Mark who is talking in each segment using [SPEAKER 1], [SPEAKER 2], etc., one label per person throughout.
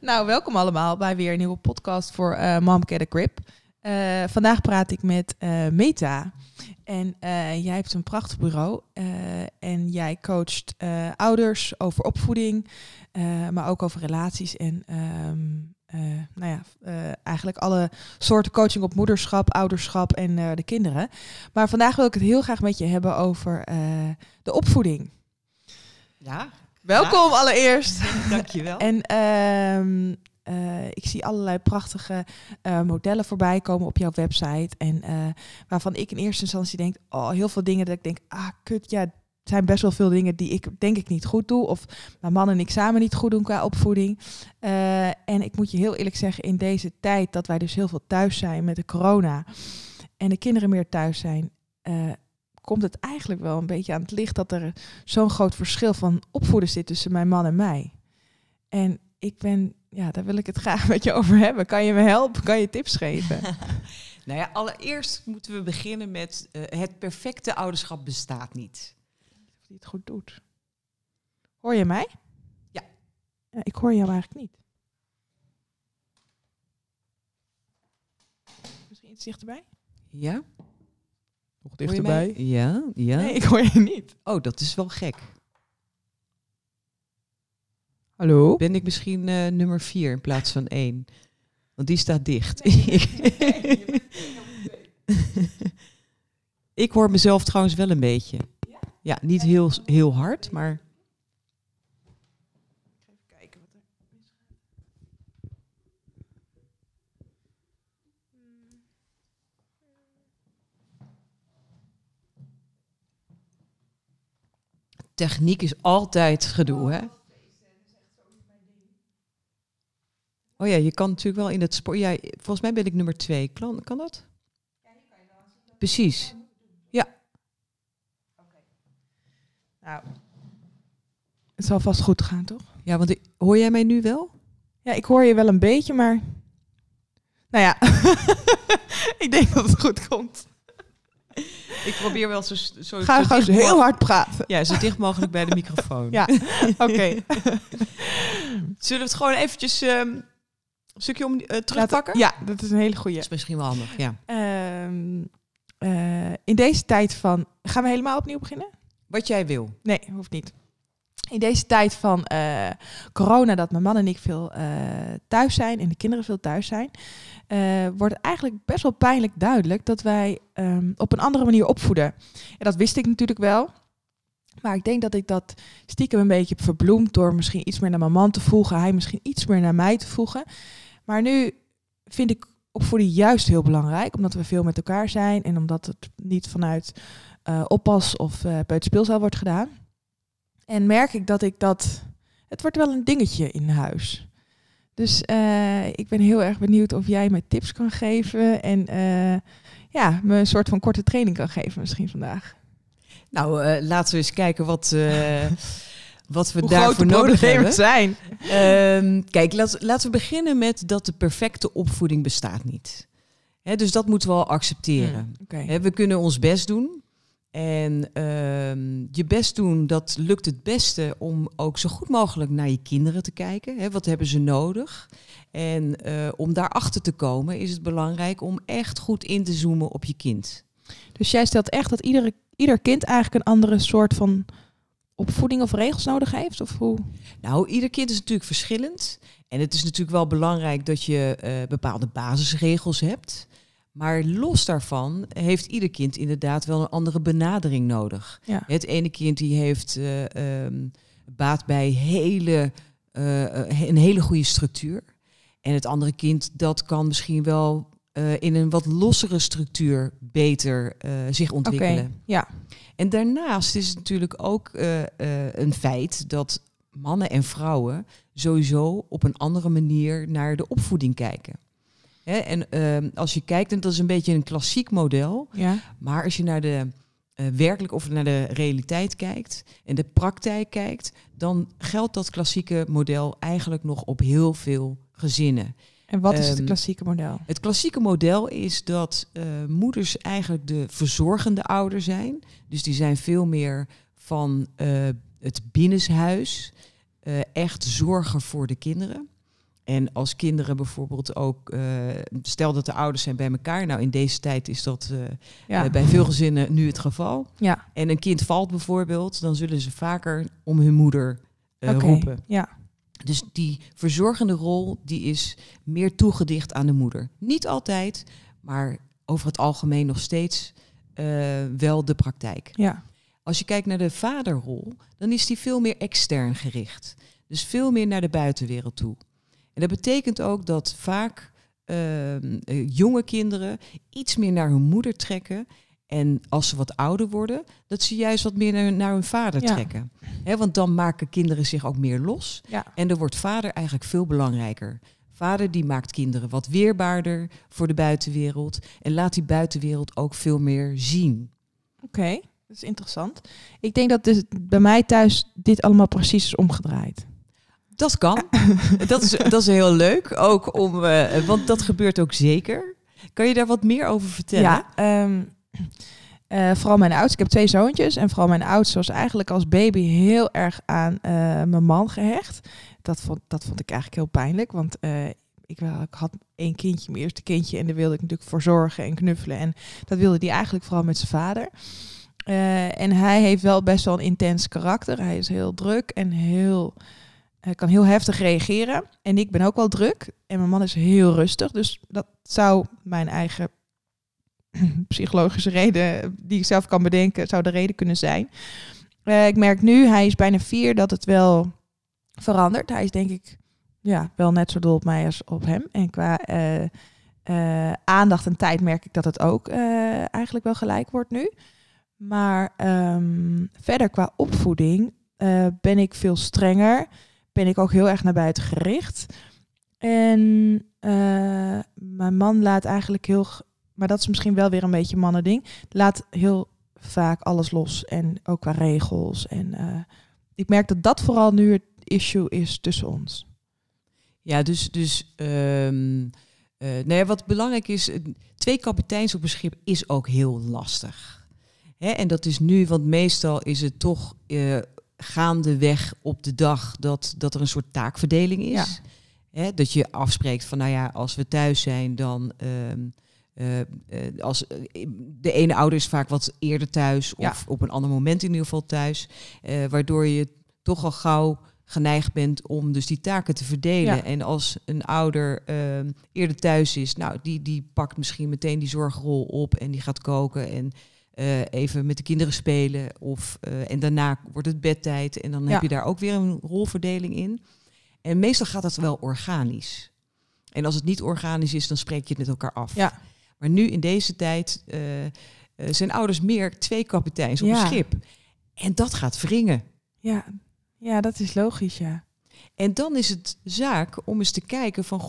[SPEAKER 1] Nou, welkom allemaal bij weer een nieuwe podcast voor Mom Get a Grip. Vandaag praat ik met Meta. En jij hebt een prachtig bureau. En jij coacht ouders over opvoeding, maar ook over relaties. En eigenlijk alle soorten coaching op moederschap, ouderschap en de kinderen. Maar vandaag wil ik het heel graag met je hebben over de opvoeding.
[SPEAKER 2] Ja.
[SPEAKER 1] Welkom allereerst.
[SPEAKER 2] Dankjewel.
[SPEAKER 1] En ik zie allerlei prachtige modellen voorbij komen op jouw website. En waarvan ik in eerste instantie denk, heel veel dingen dat ik denk, het zijn best wel veel dingen die ik denk ik niet goed doe. Of mijn man en ik samen niet goed doen qua opvoeding. En ik moet je heel eerlijk zeggen, in deze tijd dat wij dus heel veel thuis zijn met de corona. En de kinderen meer thuis zijn. Komt het eigenlijk wel een beetje aan het licht dat er zo'n groot verschil van opvoeden zit tussen mijn man en mij. En daar wil ik het graag met je over hebben. Kan je me helpen? Kan je tips geven?
[SPEAKER 2] Nou ja, allereerst moeten we beginnen met het perfecte ouderschap bestaat niet.
[SPEAKER 1] Of die het goed doet. Hoor je mij?
[SPEAKER 2] Ja.
[SPEAKER 1] Ik hoor jou eigenlijk niet. Misschien iets dichterbij?
[SPEAKER 2] Ja?
[SPEAKER 1] Nog dichterbij?
[SPEAKER 2] Ja, ja.
[SPEAKER 1] Nee, ik hoor je niet.
[SPEAKER 2] Oh, dat is wel gek.
[SPEAKER 1] Hallo?
[SPEAKER 2] Ben ik misschien nummer 4 in plaats van 1? Want die staat dicht. Ik hoor mezelf trouwens wel een beetje. Ja, niet heel hard, maar...
[SPEAKER 1] Even kijken wat er misgaat.
[SPEAKER 2] Techniek is altijd gedoe, hè? Oh ja, je kan natuurlijk wel in het spoor... Ja, volgens mij ben ik nummer 2. Kan dat? Precies. Ja.
[SPEAKER 1] Nou, het zal vast goed gaan, toch?
[SPEAKER 2] Ja, want hoor jij mij nu wel?
[SPEAKER 1] Ja, ik hoor je wel een beetje, maar... Nou ja, ik denk dat het goed komt.
[SPEAKER 2] Ik probeer wel zo
[SPEAKER 1] Ga gewoon heel hard praten.
[SPEAKER 2] Ja, zo dicht mogelijk bij de microfoon.
[SPEAKER 1] Ja, oké.
[SPEAKER 2] Zullen we het gewoon eventjes een stukje terugpakken?
[SPEAKER 1] Ja, dat is een hele goeie.
[SPEAKER 2] Dat is misschien wel handig, ja.
[SPEAKER 1] In deze tijd van... Gaan we helemaal opnieuw beginnen?
[SPEAKER 2] Wat jij wil.
[SPEAKER 1] Nee, hoeft niet. In deze tijd van corona, dat mijn man en ik veel thuis zijn en de kinderen veel thuis zijn, wordt het eigenlijk best wel pijnlijk duidelijk dat wij op een andere manier opvoeden. En dat wist ik natuurlijk wel. Maar ik denk dat ik dat stiekem een beetje heb verbloemd door misschien iets meer naar mijn man te voegen, hij misschien iets meer naar mij te voegen. Maar nu vind ik opvoeden juist heel belangrijk, omdat we veel met elkaar zijn en omdat het niet vanuit oppas of peuterspeelzaal wordt gedaan. En merk ik het wordt wel een dingetje in huis. Dus ik ben heel erg benieuwd of jij me tips kan geven en me een soort van korte training kan geven misschien vandaag.
[SPEAKER 2] Nou, laten we eens kijken wat we
[SPEAKER 1] hoe
[SPEAKER 2] daarvoor nodig hebben.
[SPEAKER 1] Zijn.
[SPEAKER 2] Kijk, laten we beginnen met dat de perfecte opvoeding bestaat niet. Dus dat moeten we al accepteren.
[SPEAKER 1] Okay.
[SPEAKER 2] We kunnen ons best doen. En je best doen, dat lukt het beste om ook zo goed mogelijk naar je kinderen te kijken. Wat hebben ze nodig? En om daarachter te komen is het belangrijk om echt goed in te zoomen op je kind.
[SPEAKER 1] Dus jij stelt echt dat ieder kind eigenlijk een andere soort van opvoeding of regels nodig heeft? Of hoe?
[SPEAKER 2] Nou, ieder kind is natuurlijk verschillend. En het is natuurlijk wel belangrijk dat je bepaalde basisregels hebt. Maar los daarvan heeft ieder kind inderdaad wel een andere benadering nodig.
[SPEAKER 1] Ja.
[SPEAKER 2] Het ene kind die heeft baat bij een hele goede structuur. En het andere kind dat kan misschien wel in een wat lossere structuur beter zich ontwikkelen.
[SPEAKER 1] Okay, ja.
[SPEAKER 2] En daarnaast is het natuurlijk ook een feit dat mannen en vrouwen sowieso op een andere manier naar de opvoeding kijken. En als je kijkt, en dat is een beetje een klassiek model,
[SPEAKER 1] Ja.
[SPEAKER 2] maar als je naar de werkelijk of naar de realiteit kijkt en de praktijk kijkt, dan geldt dat klassieke model eigenlijk nog op heel veel gezinnen.
[SPEAKER 1] En wat is het klassieke model?
[SPEAKER 2] Het klassieke model is dat moeders eigenlijk de verzorgende ouder zijn. Dus die zijn veel meer van het binnenshuis, echt zorgen voor de kinderen. En als kinderen bijvoorbeeld ook, stel dat de ouders zijn bij elkaar. Nou, in deze tijd is dat bij veel gezinnen nu het geval.
[SPEAKER 1] Ja.
[SPEAKER 2] En een kind valt bijvoorbeeld, dan zullen ze vaker om hun moeder roepen.
[SPEAKER 1] Ja.
[SPEAKER 2] Dus die verzorgende rol, die is meer toegedicht aan de moeder. Niet altijd, maar over het algemeen nog steeds wel de praktijk.
[SPEAKER 1] Ja.
[SPEAKER 2] Als je kijkt naar de vaderrol, dan is die veel meer extern gericht. Dus veel meer naar de buitenwereld toe. En dat betekent ook dat vaak jonge kinderen iets meer naar hun moeder trekken. En als ze wat ouder worden, dat ze juist wat meer naar hun vader trekken. Want dan maken kinderen zich ook meer los. Ja. En dan wordt vader eigenlijk veel belangrijker. Vader die maakt kinderen wat weerbaarder voor de buitenwereld. En laat die buitenwereld ook veel meer zien.
[SPEAKER 1] Oké, dat is interessant. Ik denk dat dus bij mij thuis dit allemaal precies is omgedraaid.
[SPEAKER 2] Dat kan. dat is heel leuk. Ook want dat gebeurt ook zeker. Kan je daar wat meer over vertellen?
[SPEAKER 1] Ja, vooral mijn oudste. Ik heb 2 zoontjes. En vooral mijn oudste was eigenlijk als baby heel erg aan mijn man gehecht. Dat vond ik eigenlijk heel pijnlijk. Want ik had 1 kindje, mijn eerste kindje. En daar wilde ik natuurlijk voor zorgen en knuffelen. En dat wilde hij eigenlijk vooral met zijn vader. En hij heeft wel best wel een intens karakter. Hij is heel druk en hij kan heel heftig reageren. En ik ben ook wel druk. En mijn man is heel rustig. Dus dat zou mijn eigen psychologische reden, die ik zelf kan bedenken, zou de reden kunnen zijn. Ik merk nu, hij is bijna 4, dat het wel verandert. Hij is denk ik wel net zo dol op mij als op hem. En qua aandacht en tijd merk ik dat het ook eigenlijk wel gelijk wordt nu. Maar verder qua opvoeding ben ik veel strenger. Ben ik ook heel erg naar buiten gericht. En mijn man laat eigenlijk maar dat is misschien wel weer een beetje mannending, laat heel vaak alles los. En ook qua regels. En ik merk dat vooral nu het issue is tussen ons.
[SPEAKER 2] Ja, wat belangrijk is, 2 kapiteins op een schip is ook heel lastig. En dat is nu, want meestal is het toch gaandeweg op de dag dat er een soort taakverdeling is. Ja. Dat je afspreekt van, als we thuis zijn, dan als de ene ouder is vaak wat eerder thuis of op een ander moment in ieder geval thuis, waardoor je toch al gauw geneigd bent om dus die taken te verdelen. Ja. En als een ouder eerder thuis is, die pakt misschien meteen die zorgrol op en die gaat koken en even met de kinderen spelen. En daarna wordt het bedtijd en dan heb je daar ook weer een rolverdeling in. En meestal gaat dat wel organisch. En als het niet organisch is, dan spreek je het met elkaar af. Ja. Maar nu in deze tijd zijn ouders meer 2 kapiteins op een schip. En dat gaat wringen.
[SPEAKER 1] Ja, dat is logisch, ja.
[SPEAKER 2] En dan is het zaak om eens te kijken van,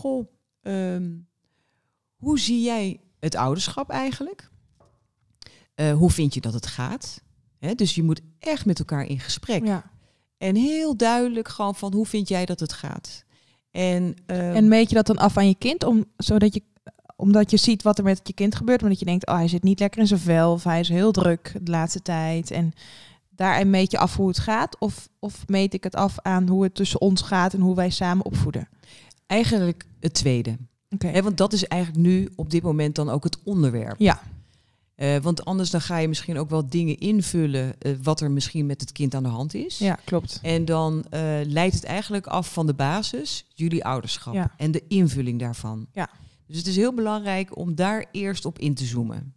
[SPEAKER 2] hoe zie jij het ouderschap eigenlijk? Hoe vind je dat het gaat? Dus je moet echt met elkaar in gesprek. Ja. En heel duidelijk gewoon van, hoe vind jij dat het gaat? En
[SPEAKER 1] meet je dat dan af aan je kind, omdat je ziet wat er met je kind gebeurt, omdat je denkt, hij zit niet lekker in zijn vel, of hij is heel druk de laatste tijd. En daarin meet je af hoe het gaat, of meet ik het af aan hoe het tussen ons gaat en hoe wij samen opvoeden?
[SPEAKER 2] Eigenlijk het tweede. Okay. Want dat is eigenlijk nu op dit moment dan ook het onderwerp. Ja. Want anders dan ga je misschien ook wel dingen invullen wat er misschien met het kind aan de hand is.
[SPEAKER 1] Ja, klopt.
[SPEAKER 2] En dan leidt het eigenlijk af van de basis, jullie ouderschap en de invulling daarvan. Ja. Dus het is heel belangrijk om daar eerst op in te zoomen.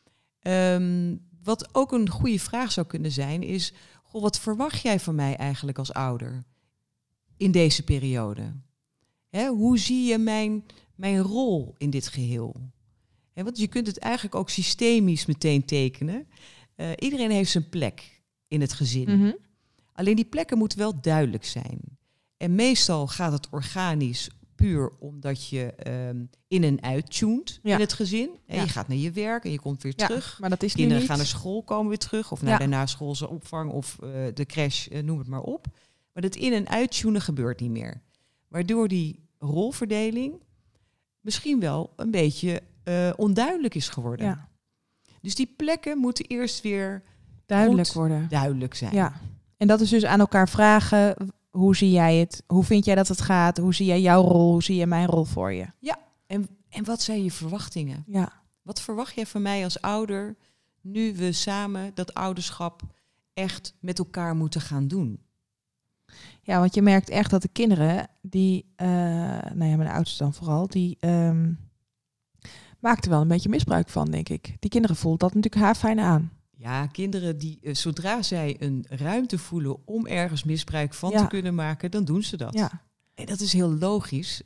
[SPEAKER 2] Wat ook een goede vraag zou kunnen zijn is, wat verwacht jij van mij eigenlijk als ouder in deze periode? Hoe zie je mijn rol in dit geheel? Want je kunt het eigenlijk ook systemisch meteen tekenen. Iedereen heeft zijn plek in het gezin. Mm-hmm. Alleen die plekken moeten wel duidelijk zijn. En meestal gaat het organisch puur omdat je in en uit tuned in het gezin. En je gaat naar je werk en je komt weer terug.
[SPEAKER 1] Maar dat is
[SPEAKER 2] kinderen
[SPEAKER 1] niet.
[SPEAKER 2] Gaan naar school, komen weer terug. Of naar de naschoolse opvang of de crash, noem het maar op. Maar dat in- en uittunen gebeurt niet meer. Waardoor die rolverdeling misschien wel een beetje onduidelijk is geworden. Ja. Dus die plekken moeten eerst weer
[SPEAKER 1] duidelijk worden.
[SPEAKER 2] Duidelijk zijn.
[SPEAKER 1] Ja. En dat is dus aan elkaar vragen, hoe zie jij het? Hoe vind jij dat het gaat? Hoe zie jij jouw rol? Hoe zie jij mijn rol voor je?
[SPEAKER 2] Ja, en wat zijn je verwachtingen?
[SPEAKER 1] Ja.
[SPEAKER 2] Wat verwacht jij van mij als ouder, nu we samen dat ouderschap echt met elkaar moeten gaan doen?
[SPEAKER 1] Ja, want je merkt echt dat de kinderen, die, mijn oudste dan vooral, die maakten wel een beetje misbruik van, denk ik. Die kinderen voelt dat natuurlijk haar fijn aan.
[SPEAKER 2] Ja, kinderen die, zodra zij een ruimte voelen om ergens misbruik van te kunnen maken, dan doen ze dat.
[SPEAKER 1] Ja.
[SPEAKER 2] En dat is heel logisch,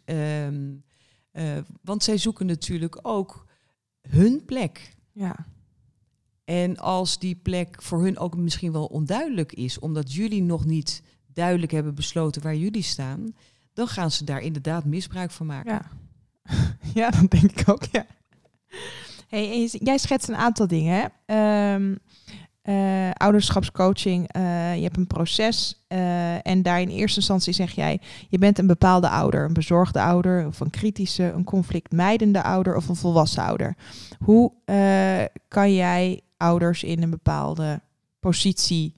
[SPEAKER 2] want zij zoeken natuurlijk ook hun plek.
[SPEAKER 1] Ja.
[SPEAKER 2] En als die plek voor hun ook misschien wel onduidelijk is, omdat jullie nog niet duidelijk hebben besloten waar jullie staan, dan gaan ze daar inderdaad misbruik van maken.
[SPEAKER 1] Ja, ja, dat denk ik ook, ja. Hey, jij schetst een aantal dingen, hè? Ouderschapscoaching, je hebt een proces en daar in eerste instantie zeg jij, je bent een bepaalde ouder, een bezorgde ouder of een kritische, een conflictmijdende ouder of een volwassen ouder. Hoe kan jij ouders in een bepaalde positie,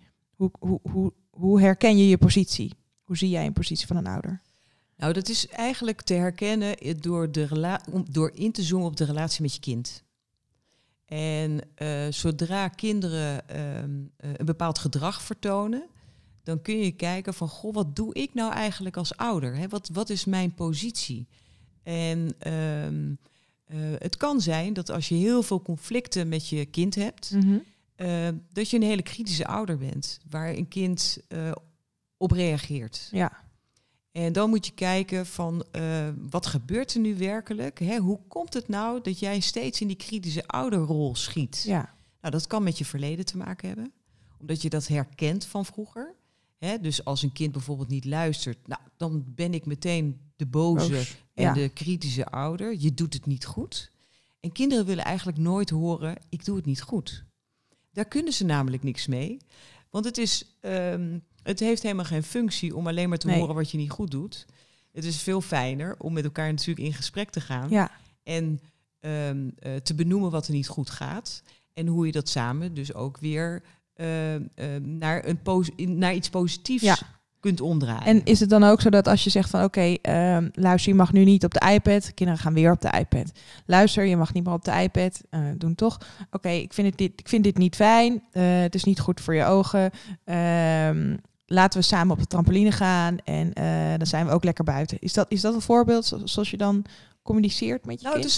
[SPEAKER 1] hoe herken je je positie? Hoe zie jij een positie van een ouder?
[SPEAKER 2] Nou, dat is eigenlijk te herkennen door in te zoomen op de relatie met je kind. En zodra kinderen een bepaald gedrag vertonen, dan kun je kijken van, goh, wat doe ik nou eigenlijk als ouder? Hè? Wat is mijn positie? En het kan zijn dat als je heel veel conflicten met je kind hebt, dat je een hele kritische ouder bent, waar een kind op reageert.
[SPEAKER 1] Ja.
[SPEAKER 2] En dan moet je kijken van, wat gebeurt er nu werkelijk? Hè? Hoe komt het nou dat jij steeds in die kritische ouderrol schiet?
[SPEAKER 1] Ja.
[SPEAKER 2] Nou, dat kan met je verleden te maken hebben. Omdat je dat herkent van vroeger. Hè? Dus als een kind bijvoorbeeld niet luistert, nou, dan ben ik meteen de boze en de kritische ouder. Je doet het niet goed. En kinderen willen eigenlijk nooit horen, ik doe het niet goed. Daar kunnen ze namelijk niks mee. Want het is... het heeft helemaal geen functie om alleen maar te horen wat je niet goed doet. Het is veel fijner om met elkaar natuurlijk in gesprek te gaan.
[SPEAKER 1] Ja.
[SPEAKER 2] En te benoemen wat er niet goed gaat. En hoe je dat samen dus ook weer naar iets positiefs kunt omdraaien.
[SPEAKER 1] En is het dan ook zo dat als je zegt van oké, luister, je mag nu niet op de iPad. Kinderen gaan weer op de iPad. Luister, je mag niet meer op de iPad. Doen toch. Oké, ik vind dit niet fijn. Het is niet goed voor je ogen. Laten we samen op de trampoline gaan. En dan zijn we ook lekker buiten. Is dat een voorbeeld zoals je dan communiceert met je kind?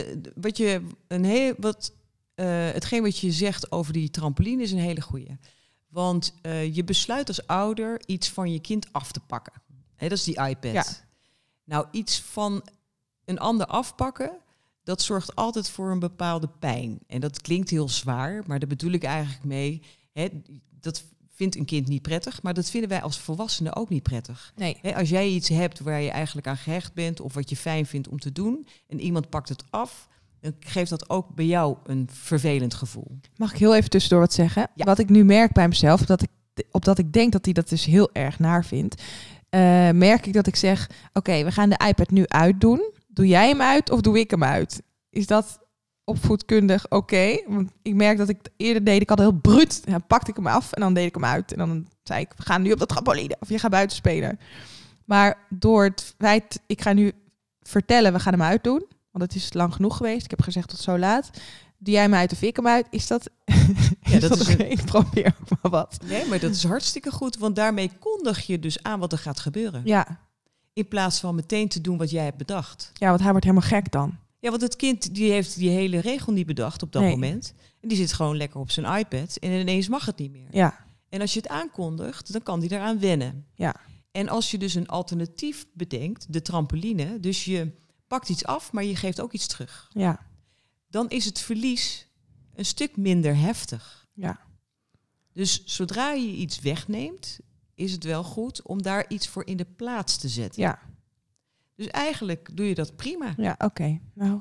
[SPEAKER 2] Hetgeen wat je zegt over die trampoline is een hele goeie. Want je besluit als ouder iets van je kind af te pakken. Hè, dat is die iPad.
[SPEAKER 1] Ja.
[SPEAKER 2] Nou, iets van een ander afpakken, dat zorgt altijd voor een bepaalde pijn. En dat klinkt heel zwaar, maar daar bedoel ik eigenlijk mee. Hè, dat vindt een kind niet prettig, maar dat vinden wij als volwassenen ook niet prettig.
[SPEAKER 1] Nee.
[SPEAKER 2] Hè, als jij iets hebt waar je eigenlijk aan gehecht bent of wat je fijn vindt om te doen en iemand pakt het af, dan geeft dat ook bij jou een vervelend gevoel.
[SPEAKER 1] Mag ik heel even tussendoor wat zeggen? Ja. Wat ik nu merk bij mezelf, opdat ik denk dat hij dat dus heel erg naar vindt, merk ik dat ik zeg, oké, we gaan de iPad nu uitdoen. Doe jij hem uit of doe ik hem uit? Is dat opvoedkundig oké? Want ik merk dat ik het eerder deed, ik had heel bruut. Dan pakte ik hem af en dan deed ik hem uit. En dan zei ik, we gaan nu op de trampoline. Of je gaat buiten spelen. Maar door het feit, ik ga nu vertellen, we gaan hem uitdoen. Want het is lang genoeg geweest. Ik heb gezegd tot zo laat. Doe jij hem uit of ik hem uit? Is dat...
[SPEAKER 2] Ja, dat is
[SPEAKER 1] Ik probeer ook maar wat.
[SPEAKER 2] Nee, maar dat is hartstikke goed. Want daarmee kondig je dus aan wat er gaat gebeuren.
[SPEAKER 1] Ja.
[SPEAKER 2] In plaats van meteen te doen wat jij hebt bedacht.
[SPEAKER 1] Ja, want hij wordt helemaal gek dan.
[SPEAKER 2] Ja, want het kind die heeft die hele regel niet bedacht op dat moment. En die zit gewoon lekker op zijn iPad. En ineens mag het niet meer.
[SPEAKER 1] Ja.
[SPEAKER 2] En als je het aankondigt, dan kan die eraan wennen.
[SPEAKER 1] Ja.
[SPEAKER 2] En als je dus een alternatief bedenkt, de trampoline. Dus je pakt iets af, maar je geeft ook iets terug.
[SPEAKER 1] Ja.
[SPEAKER 2] Dan is het verlies een stuk minder heftig.
[SPEAKER 1] Ja.
[SPEAKER 2] Dus zodra je iets wegneemt, is het wel goed om daar iets voor in de plaats te zetten.
[SPEAKER 1] Ja.
[SPEAKER 2] Dus eigenlijk doe je dat prima.
[SPEAKER 1] Ja, oké. Nou,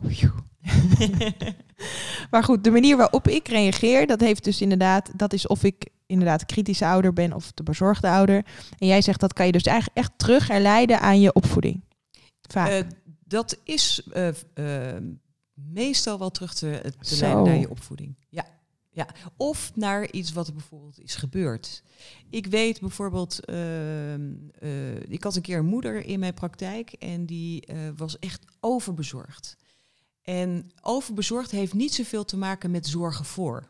[SPEAKER 1] maar goed, de manier waarop ik reageer, dat heeft dus inderdaad, dat is of ik inderdaad de kritische ouder ben of de bezorgde ouder. En jij zegt dat kan je dus eigenlijk echt terug herleiden aan je opvoeding. Vaak.
[SPEAKER 2] Dat is meestal wel terug te leiden naar je opvoeding. Ja. Ja, of naar iets wat er bijvoorbeeld is gebeurd. Ik weet bijvoorbeeld, ik had een keer een moeder in mijn praktijk en die was echt overbezorgd. En overbezorgd heeft niet zoveel te maken met zorgen voor.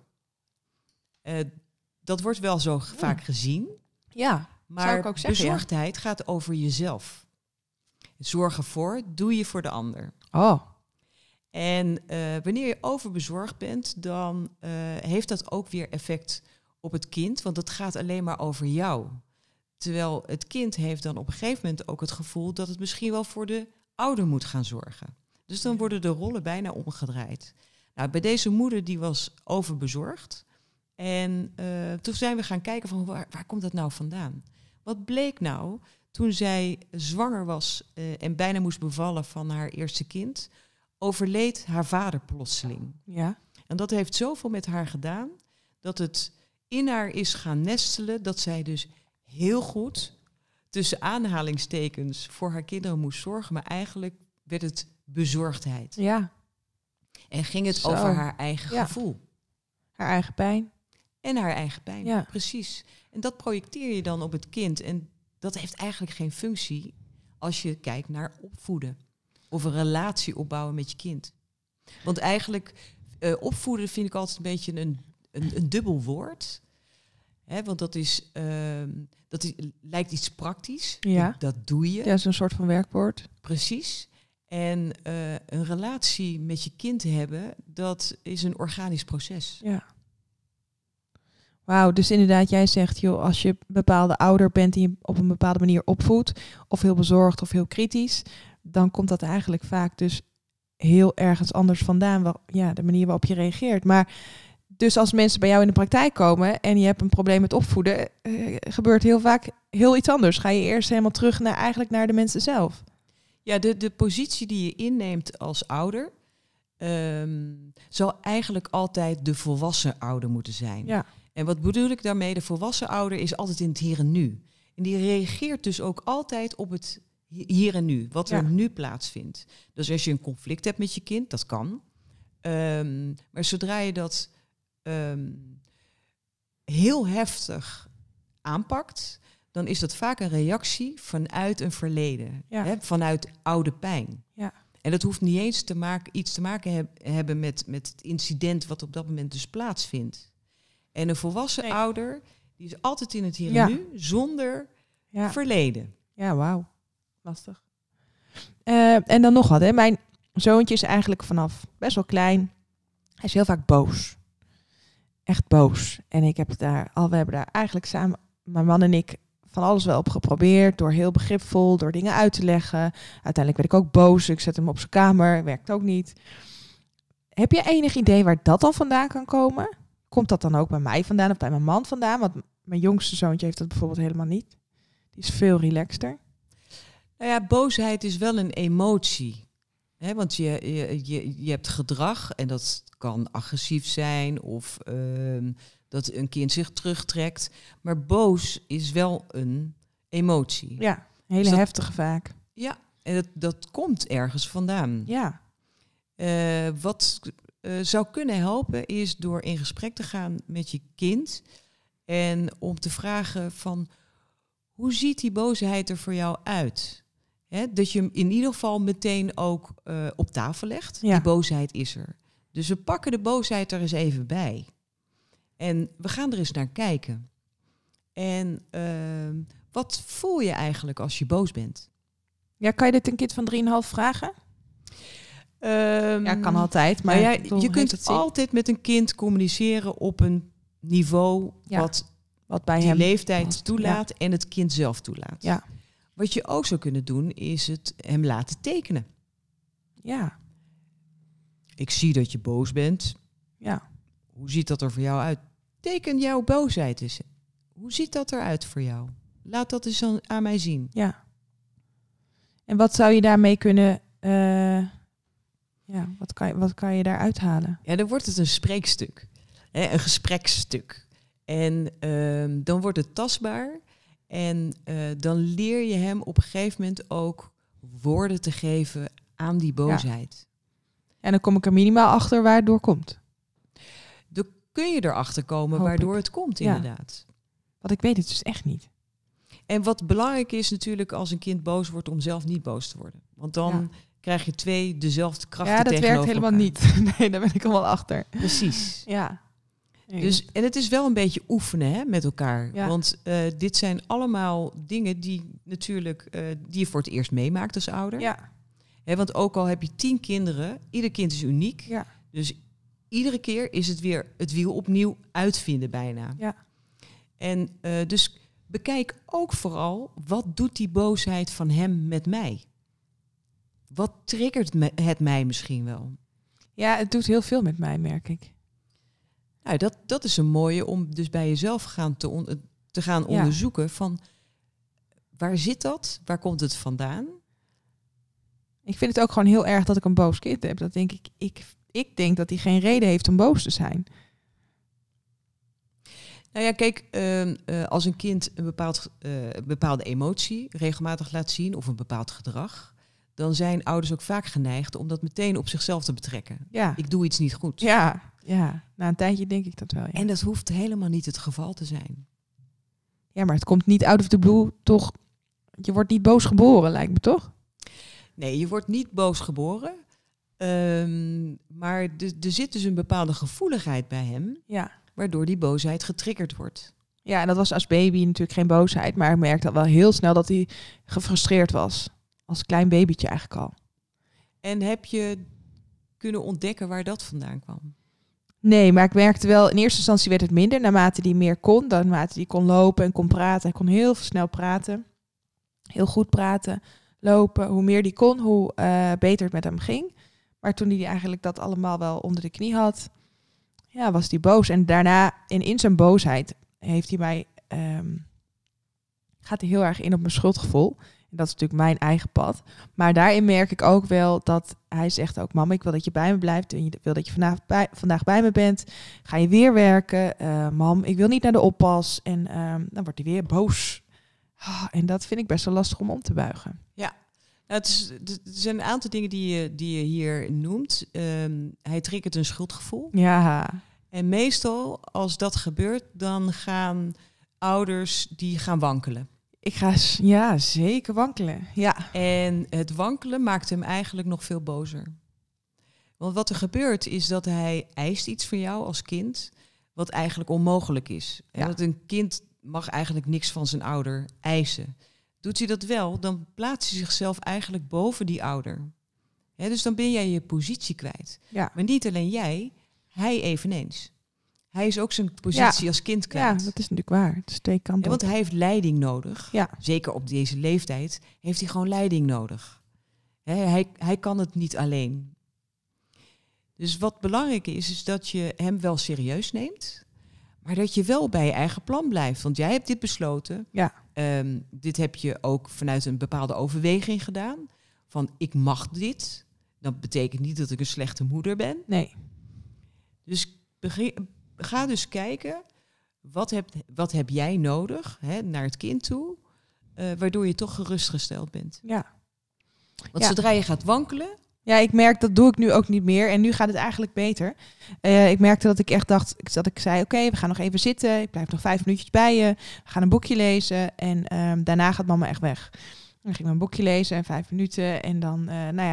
[SPEAKER 2] Dat wordt wel zo vaak gezien.
[SPEAKER 1] Ja,
[SPEAKER 2] maar
[SPEAKER 1] zou ik ook zeggen,
[SPEAKER 2] bezorgdheid gaat over jezelf. Zorgen voor doe je voor de ander.
[SPEAKER 1] Oh,
[SPEAKER 2] En wanneer je overbezorgd bent, dan heeft dat ook weer effect op het kind. Want het gaat alleen maar over jou. Terwijl het kind heeft dan op een gegeven moment ook het gevoel dat het misschien wel voor de ouder moet gaan zorgen. Dus dan worden de rollen bijna omgedraaid. Nou, bij deze moeder die was overbezorgd. En toen zijn we gaan kijken van waar komt dat nou vandaan? Wat bleek nou toen zij zwanger was en bijna moest bevallen van haar eerste kind, overleed haar vader plotseling.
[SPEAKER 1] ja.
[SPEAKER 2] En dat heeft zoveel met haar gedaan, dat het in haar is gaan nestelen, dat zij dus heel goed, tussen aanhalingstekens, voor haar kinderen moest zorgen, maar eigenlijk werd het bezorgdheid.
[SPEAKER 1] Ja,
[SPEAKER 2] En ging het
[SPEAKER 1] Zo.
[SPEAKER 2] over haar eigen
[SPEAKER 1] Ja.
[SPEAKER 2] gevoel.
[SPEAKER 1] haar eigen pijn.
[SPEAKER 2] En haar eigen pijn,
[SPEAKER 1] Ja.
[SPEAKER 2] precies. En dat projecteer je dan op het kind. En dat heeft eigenlijk geen functie als je kijkt naar opvoeden. Of een relatie opbouwen met je kind. Want eigenlijk, opvoeden vind ik altijd een beetje een dubbel woord. Hè, want dat lijkt iets praktisch.
[SPEAKER 1] Ja.
[SPEAKER 2] Dat doe je,
[SPEAKER 1] Ja, zo'n soort van werkwoord.
[SPEAKER 2] precies. En een relatie met je kind hebben, dat is een organisch proces.
[SPEAKER 1] Ja. Wauw, dus inderdaad, jij zegt, joh, als je een bepaalde ouder bent die je op een bepaalde manier opvoedt, of heel bezorgd of heel kritisch, dan komt dat eigenlijk vaak dus heel ergens anders vandaan. Ja, de manier waarop je reageert. Maar dus als mensen bij jou in de praktijk komen en je hebt een probleem met opvoeden, gebeurt heel vaak heel iets anders. Ga je eerst helemaal terug naar de mensen zelf.
[SPEAKER 2] Ja, de positie die je inneemt als ouder, zal eigenlijk altijd de volwassen ouder moeten zijn.
[SPEAKER 1] Ja.
[SPEAKER 2] En wat bedoel ik daarmee? De volwassen ouder is altijd in het hier en nu. En die reageert dus ook altijd op het hier en nu, wat er nu plaatsvindt. Dus als je een conflict hebt met je kind, dat kan. Maar zodra je dat heel heftig aanpakt, dan is dat vaak een reactie vanuit een verleden.
[SPEAKER 1] Ja.
[SPEAKER 2] Hè, vanuit oude pijn.
[SPEAKER 1] Ja.
[SPEAKER 2] En dat hoeft niet eens iets te maken hebben met het incident wat op dat moment dus plaatsvindt. En een volwassen ouder, die is altijd in het hier en nu, zonder verleden.
[SPEAKER 1] Ja, wauw. Lastig. En dan nog wat, hè. Mijn zoontje is eigenlijk vanaf best wel klein. Hij is heel vaak boos. Echt boos. En we hebben daar eigenlijk samen, mijn man en ik, van alles wel op geprobeerd. Door heel begripvol, door dingen uit te leggen. Uiteindelijk werd ik ook boos. Ik zet hem op zijn kamer. Werkt ook niet. Heb je enig idee waar dat dan vandaan kan komen? Komt dat dan ook bij mij vandaan of bij mijn man vandaan? Want mijn jongste zoontje heeft dat bijvoorbeeld helemaal niet. Die is veel relaxter. Nou
[SPEAKER 2] ja, boosheid is wel een emotie. Hè, want je hebt gedrag en dat kan agressief zijn of dat een kind zich terugtrekt. Maar boos is wel een emotie.
[SPEAKER 1] Ja, hele
[SPEAKER 2] dus
[SPEAKER 1] heftige vaak.
[SPEAKER 2] Ja, en dat komt ergens vandaan.
[SPEAKER 1] Ja.
[SPEAKER 2] Wat zou kunnen helpen is door in gesprek te gaan met je kind en om te vragen van hoe ziet die boosheid er voor jou uit? Hè, dat je hem in ieder geval meteen ook op tafel legt. Ja. Die boosheid is er. Dus we pakken de boosheid er eens even bij. En we gaan er eens naar kijken. En wat voel je eigenlijk als je boos bent?
[SPEAKER 1] Ja, kan je dit een kind van 3,5 vragen? Ja, kan altijd. Maar
[SPEAKER 2] je kunt altijd met een kind communiceren op een niveau wat bij die leeftijd toelaat en het kind zelf toelaat.
[SPEAKER 1] Ja.
[SPEAKER 2] Wat je ook zou kunnen doen, is het hem laten tekenen.
[SPEAKER 1] Ja.
[SPEAKER 2] Ik zie dat je boos bent.
[SPEAKER 1] Ja.
[SPEAKER 2] Hoe ziet dat er voor jou uit? Teken jouw boosheid eens. Hoe ziet dat eruit voor jou? Laat dat eens aan mij zien.
[SPEAKER 1] Ja. En wat zou je daarmee kunnen... wat kan je daar uithalen?
[SPEAKER 2] Ja, dan wordt het een spreekstuk. Een gespreksstuk. En dan wordt het tastbaar. En dan leer je hem op een gegeven moment ook woorden te geven aan die boosheid.
[SPEAKER 1] Ja. En dan kom ik er minimaal achter waar het door komt.
[SPEAKER 2] Er kun je erachter komen
[SPEAKER 1] Hoop
[SPEAKER 2] waardoor
[SPEAKER 1] ik.
[SPEAKER 2] het komt,
[SPEAKER 1] Ja.
[SPEAKER 2] inderdaad.
[SPEAKER 1] Want ik weet het dus echt niet.
[SPEAKER 2] En wat belangrijk is natuurlijk als een kind boos wordt, om zelf niet boos te worden. Want dan krijg je 2 dezelfde krachten
[SPEAKER 1] Ja, dat werkt
[SPEAKER 2] tegenover
[SPEAKER 1] helemaal
[SPEAKER 2] elkaar.
[SPEAKER 1] niet. Nee, daar ben ik al wel achter.
[SPEAKER 2] Precies.
[SPEAKER 1] Ja.
[SPEAKER 2] Dus, en het is wel een beetje oefenen, hè, met elkaar.
[SPEAKER 1] Ja.
[SPEAKER 2] Want dit zijn allemaal dingen die natuurlijk die je voor het eerst meemaakt als ouder.
[SPEAKER 1] Ja.
[SPEAKER 2] Hè, want ook al heb je 10 kinderen, ieder kind is uniek.
[SPEAKER 1] Ja.
[SPEAKER 2] Dus iedere keer is het weer het wiel opnieuw uitvinden bijna.
[SPEAKER 1] Ja.
[SPEAKER 2] En dus bekijk ook vooral, wat doet die boosheid van hem met mij? Wat triggert het mij misschien wel?
[SPEAKER 1] Ja, het doet heel veel met mij, merk ik.
[SPEAKER 2] Nou, dat is een mooie om dus bij jezelf te gaan onderzoeken van waar zit dat? Waar komt het vandaan?
[SPEAKER 1] Ik vind het ook gewoon heel erg dat ik een boos kind heb. Dat denk ik denk dat hij geen reden heeft om boos te zijn.
[SPEAKER 2] Nou ja, kijk, als een kind een bepaalde emotie regelmatig laat zien of een bepaald gedrag, dan zijn ouders ook vaak geneigd om dat meteen op zichzelf te betrekken.
[SPEAKER 1] Ja.
[SPEAKER 2] Ik doe iets niet goed.
[SPEAKER 1] Ja. Na een tijdje denk ik dat wel. Ja.
[SPEAKER 2] En dat hoeft helemaal niet het geval te zijn.
[SPEAKER 1] Ja, maar het komt niet out of the blue, toch? Je wordt niet boos geboren, lijkt me, toch?
[SPEAKER 2] Nee, je wordt niet boos geboren. Maar er zit dus een bepaalde gevoeligheid bij hem,
[SPEAKER 1] Ja.
[SPEAKER 2] waardoor die boosheid getriggerd wordt.
[SPEAKER 1] Ja, en dat was als baby natuurlijk geen boosheid, maar ik merkte al wel heel snel dat hij gefrustreerd was. Als klein babytje eigenlijk al.
[SPEAKER 2] En heb je kunnen ontdekken waar dat vandaan kwam?
[SPEAKER 1] Nee, maar ik merkte wel, in eerste instantie werd het minder, naarmate hij meer kon. Naarmate hij kon lopen en kon praten. Hij kon heel snel praten. Heel goed praten, lopen. Hoe meer hij kon, hoe beter het met hem ging. Maar toen hij eigenlijk dat allemaal wel onder de knie had, ja, was hij boos. En daarna, in zijn boosheid, heeft hij mij, gaat hij heel erg in op mijn schuldgevoel. En dat is natuurlijk mijn eigen pad. Maar daarin merk ik ook wel dat hij zegt ook, mama, ik wil dat je bij me blijft. En je wil dat je vandaag bij me bent. Ga je weer werken? Mam, ik wil niet naar de oppas. En dan wordt hij weer boos. En dat vind ik best wel lastig om te buigen.
[SPEAKER 2] Ja, nou, er zijn een aantal dingen die je hier noemt. Hij triggert een schuldgevoel.
[SPEAKER 1] Ja.
[SPEAKER 2] En meestal, als dat gebeurt, dan gaan ouders die gaan wankelen.
[SPEAKER 1] Ik ga zeker wankelen. Ja.
[SPEAKER 2] En het wankelen maakt hem eigenlijk nog veel bozer. Want wat er gebeurt is dat hij eist iets van jou als kind, wat eigenlijk onmogelijk is. En dat een kind mag eigenlijk niks van zijn ouder eisen. Doet hij dat wel, dan plaatst hij zichzelf eigenlijk boven die ouder. Dus dan ben jij je positie kwijt.
[SPEAKER 1] Ja.
[SPEAKER 2] Maar niet alleen jij, hij eveneens. Hij is ook zijn positie als kind kwijt.
[SPEAKER 1] Ja, dat is natuurlijk waar. Het is 2 kanten.
[SPEAKER 2] Want hij heeft leiding nodig.
[SPEAKER 1] Ja.
[SPEAKER 2] Zeker op deze leeftijd heeft hij gewoon leiding nodig. Hij kan het niet alleen. Dus wat belangrijk is dat je hem wel serieus neemt, maar dat je wel bij je eigen plan blijft. Want jij hebt dit besloten.
[SPEAKER 1] Ja.
[SPEAKER 2] Dit heb je ook vanuit een bepaalde overweging gedaan. Van ik mag dit. Dat betekent niet dat ik een slechte moeder ben.
[SPEAKER 1] Nee.
[SPEAKER 2] Dus ga dus kijken, wat heb jij nodig naar het kind toe, waardoor je toch gerustgesteld bent.
[SPEAKER 1] Ja.
[SPEAKER 2] Want zodra je gaat wankelen.
[SPEAKER 1] Ja, ik merk dat doe ik nu ook niet meer. En nu gaat het eigenlijk beter. Ik merkte dat ik echt dacht, dat ik zei, oké, we gaan nog even zitten. Ik blijf nog 5 minuutjes bij je. We gaan een boekje lezen. En daarna gaat mama echt weg. Dan ging ik een boekje lezen en 5 minuten. En dan,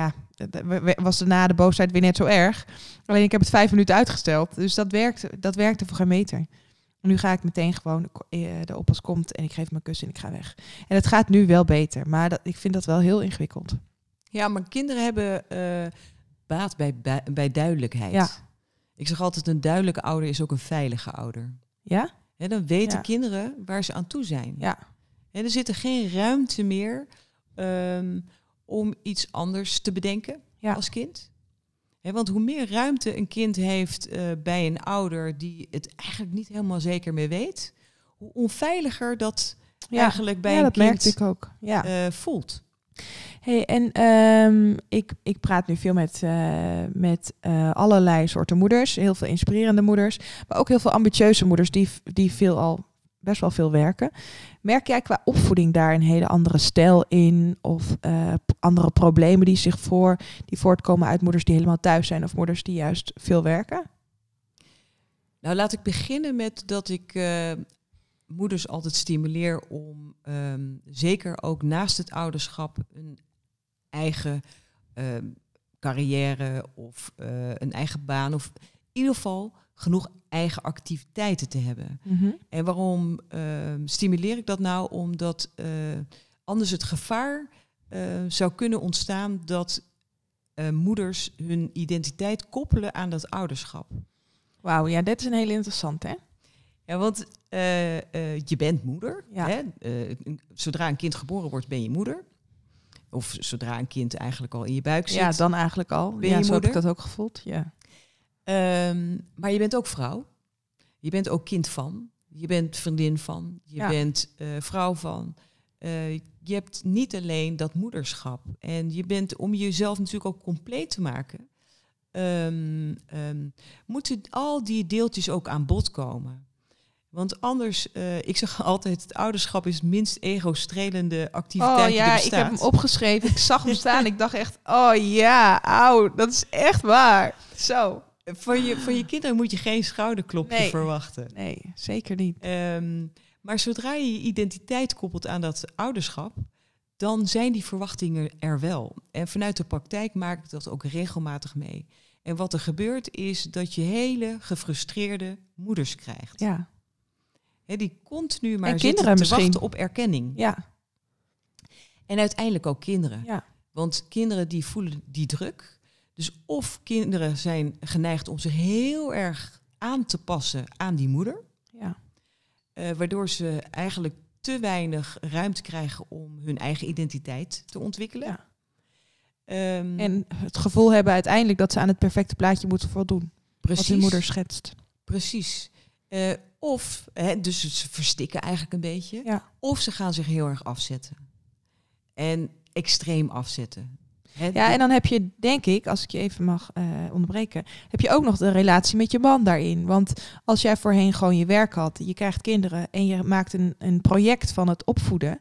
[SPEAKER 1] was daarna de boosheid weer net zo erg. Alleen ik heb het 5 minuten uitgesteld. Dus dat werkte voor geen meter. En nu ga ik meteen gewoon, de oppas komt en ik geef mijn kus en ik ga weg. En het gaat nu wel beter. Maar ik vind dat wel heel ingewikkeld.
[SPEAKER 2] Ja, maar kinderen hebben baat bij duidelijkheid.
[SPEAKER 1] Ja.
[SPEAKER 2] Ik zeg altijd, een duidelijke ouder is ook een veilige ouder.
[SPEAKER 1] Ja?
[SPEAKER 2] Dan weten kinderen waar ze aan toe zijn.
[SPEAKER 1] Ja.
[SPEAKER 2] En er zit er geen ruimte meer om iets anders te bedenken als kind. Want hoe meer ruimte een kind heeft bij een ouder die het eigenlijk niet helemaal zeker meer weet, hoe onveiliger dat eigenlijk bij een kind
[SPEAKER 1] merkte ik ook.
[SPEAKER 2] voelt.
[SPEAKER 1] Hey, en ik praat nu veel met allerlei soorten moeders. Heel veel inspirerende moeders. Maar ook heel veel ambitieuze moeders die best wel veel werken. Merk jij qua opvoeding daar een hele andere stijl in? Of andere problemen die voortkomen uit moeders die helemaal thuis zijn? Of moeders die juist veel werken?
[SPEAKER 2] Nou, laat ik beginnen met dat ik moeders altijd stimuleer om zeker ook naast het ouderschap een eigen carrière of een eigen baan of in ieder geval genoeg eigen activiteiten te hebben.
[SPEAKER 1] Mm-hmm.
[SPEAKER 2] En waarom stimuleer ik dat nou? Omdat anders het gevaar zou kunnen ontstaan dat moeders hun identiteit koppelen aan dat ouderschap.
[SPEAKER 1] Wauw, ja, dit is een hele interessante, hè?
[SPEAKER 2] Ja, want je bent moeder.
[SPEAKER 1] Ja.
[SPEAKER 2] Hè? Zodra een kind geboren wordt, ben je moeder. Of zodra een kind eigenlijk al in je buik zit.
[SPEAKER 1] Ja, dan eigenlijk al.
[SPEAKER 2] Ben je
[SPEAKER 1] Ja, zo heb
[SPEAKER 2] moeder?
[SPEAKER 1] ik dat ook gevoeld, ja.
[SPEAKER 2] Maar je bent ook vrouw. Je bent ook kind van. Je bent vriendin van. Je bent vrouw van. Je hebt niet alleen dat moederschap. En je bent, om jezelf natuurlijk ook compleet te maken, moeten al die deeltjes ook aan bod komen. Want anders, ik zeg altijd, het ouderschap is het minst ego-strelende activiteit die er
[SPEAKER 1] ik
[SPEAKER 2] bestaat.
[SPEAKER 1] heb hem opgeschreven. Ik zag hem staan. Ik dacht echt, dat is echt waar. Zo.
[SPEAKER 2] Van je kinderen moet je geen schouderklopje verwachten.
[SPEAKER 1] Nee, zeker niet.
[SPEAKER 2] Maar zodra je je identiteit koppelt aan dat ouderschap, dan zijn die verwachtingen er wel. En vanuit de praktijk maak ik dat ook regelmatig mee. En wat er gebeurt is dat je hele gefrustreerde moeders krijgt.
[SPEAKER 1] Ja.
[SPEAKER 2] Die continu maar
[SPEAKER 1] En
[SPEAKER 2] zitten
[SPEAKER 1] kinderen
[SPEAKER 2] te
[SPEAKER 1] misschien.
[SPEAKER 2] wachten op erkenning.
[SPEAKER 1] Ja.
[SPEAKER 2] En uiteindelijk ook kinderen.
[SPEAKER 1] Ja.
[SPEAKER 2] Want kinderen die voelen die druk. Dus of kinderen zijn geneigd om zich heel erg aan te passen aan die moeder.
[SPEAKER 1] Ja.
[SPEAKER 2] Waardoor ze eigenlijk te weinig ruimte krijgen om hun eigen identiteit te ontwikkelen.
[SPEAKER 1] Ja.
[SPEAKER 2] En
[SPEAKER 1] het gevoel hebben uiteindelijk dat ze aan het perfecte plaatje moeten voldoen.
[SPEAKER 2] precies,
[SPEAKER 1] Wat hun moeder schetst.
[SPEAKER 2] Precies. Dus ze verstikken eigenlijk een beetje.
[SPEAKER 1] Ja.
[SPEAKER 2] Of ze gaan zich heel erg afzetten. En extreem afzetten.
[SPEAKER 1] Ja, en dan heb je, denk ik, als ik je even mag onderbreken, heb je ook nog de relatie met je man daarin. Want als jij voorheen gewoon je werk had, je krijgt kinderen en je maakt een project van het opvoeden.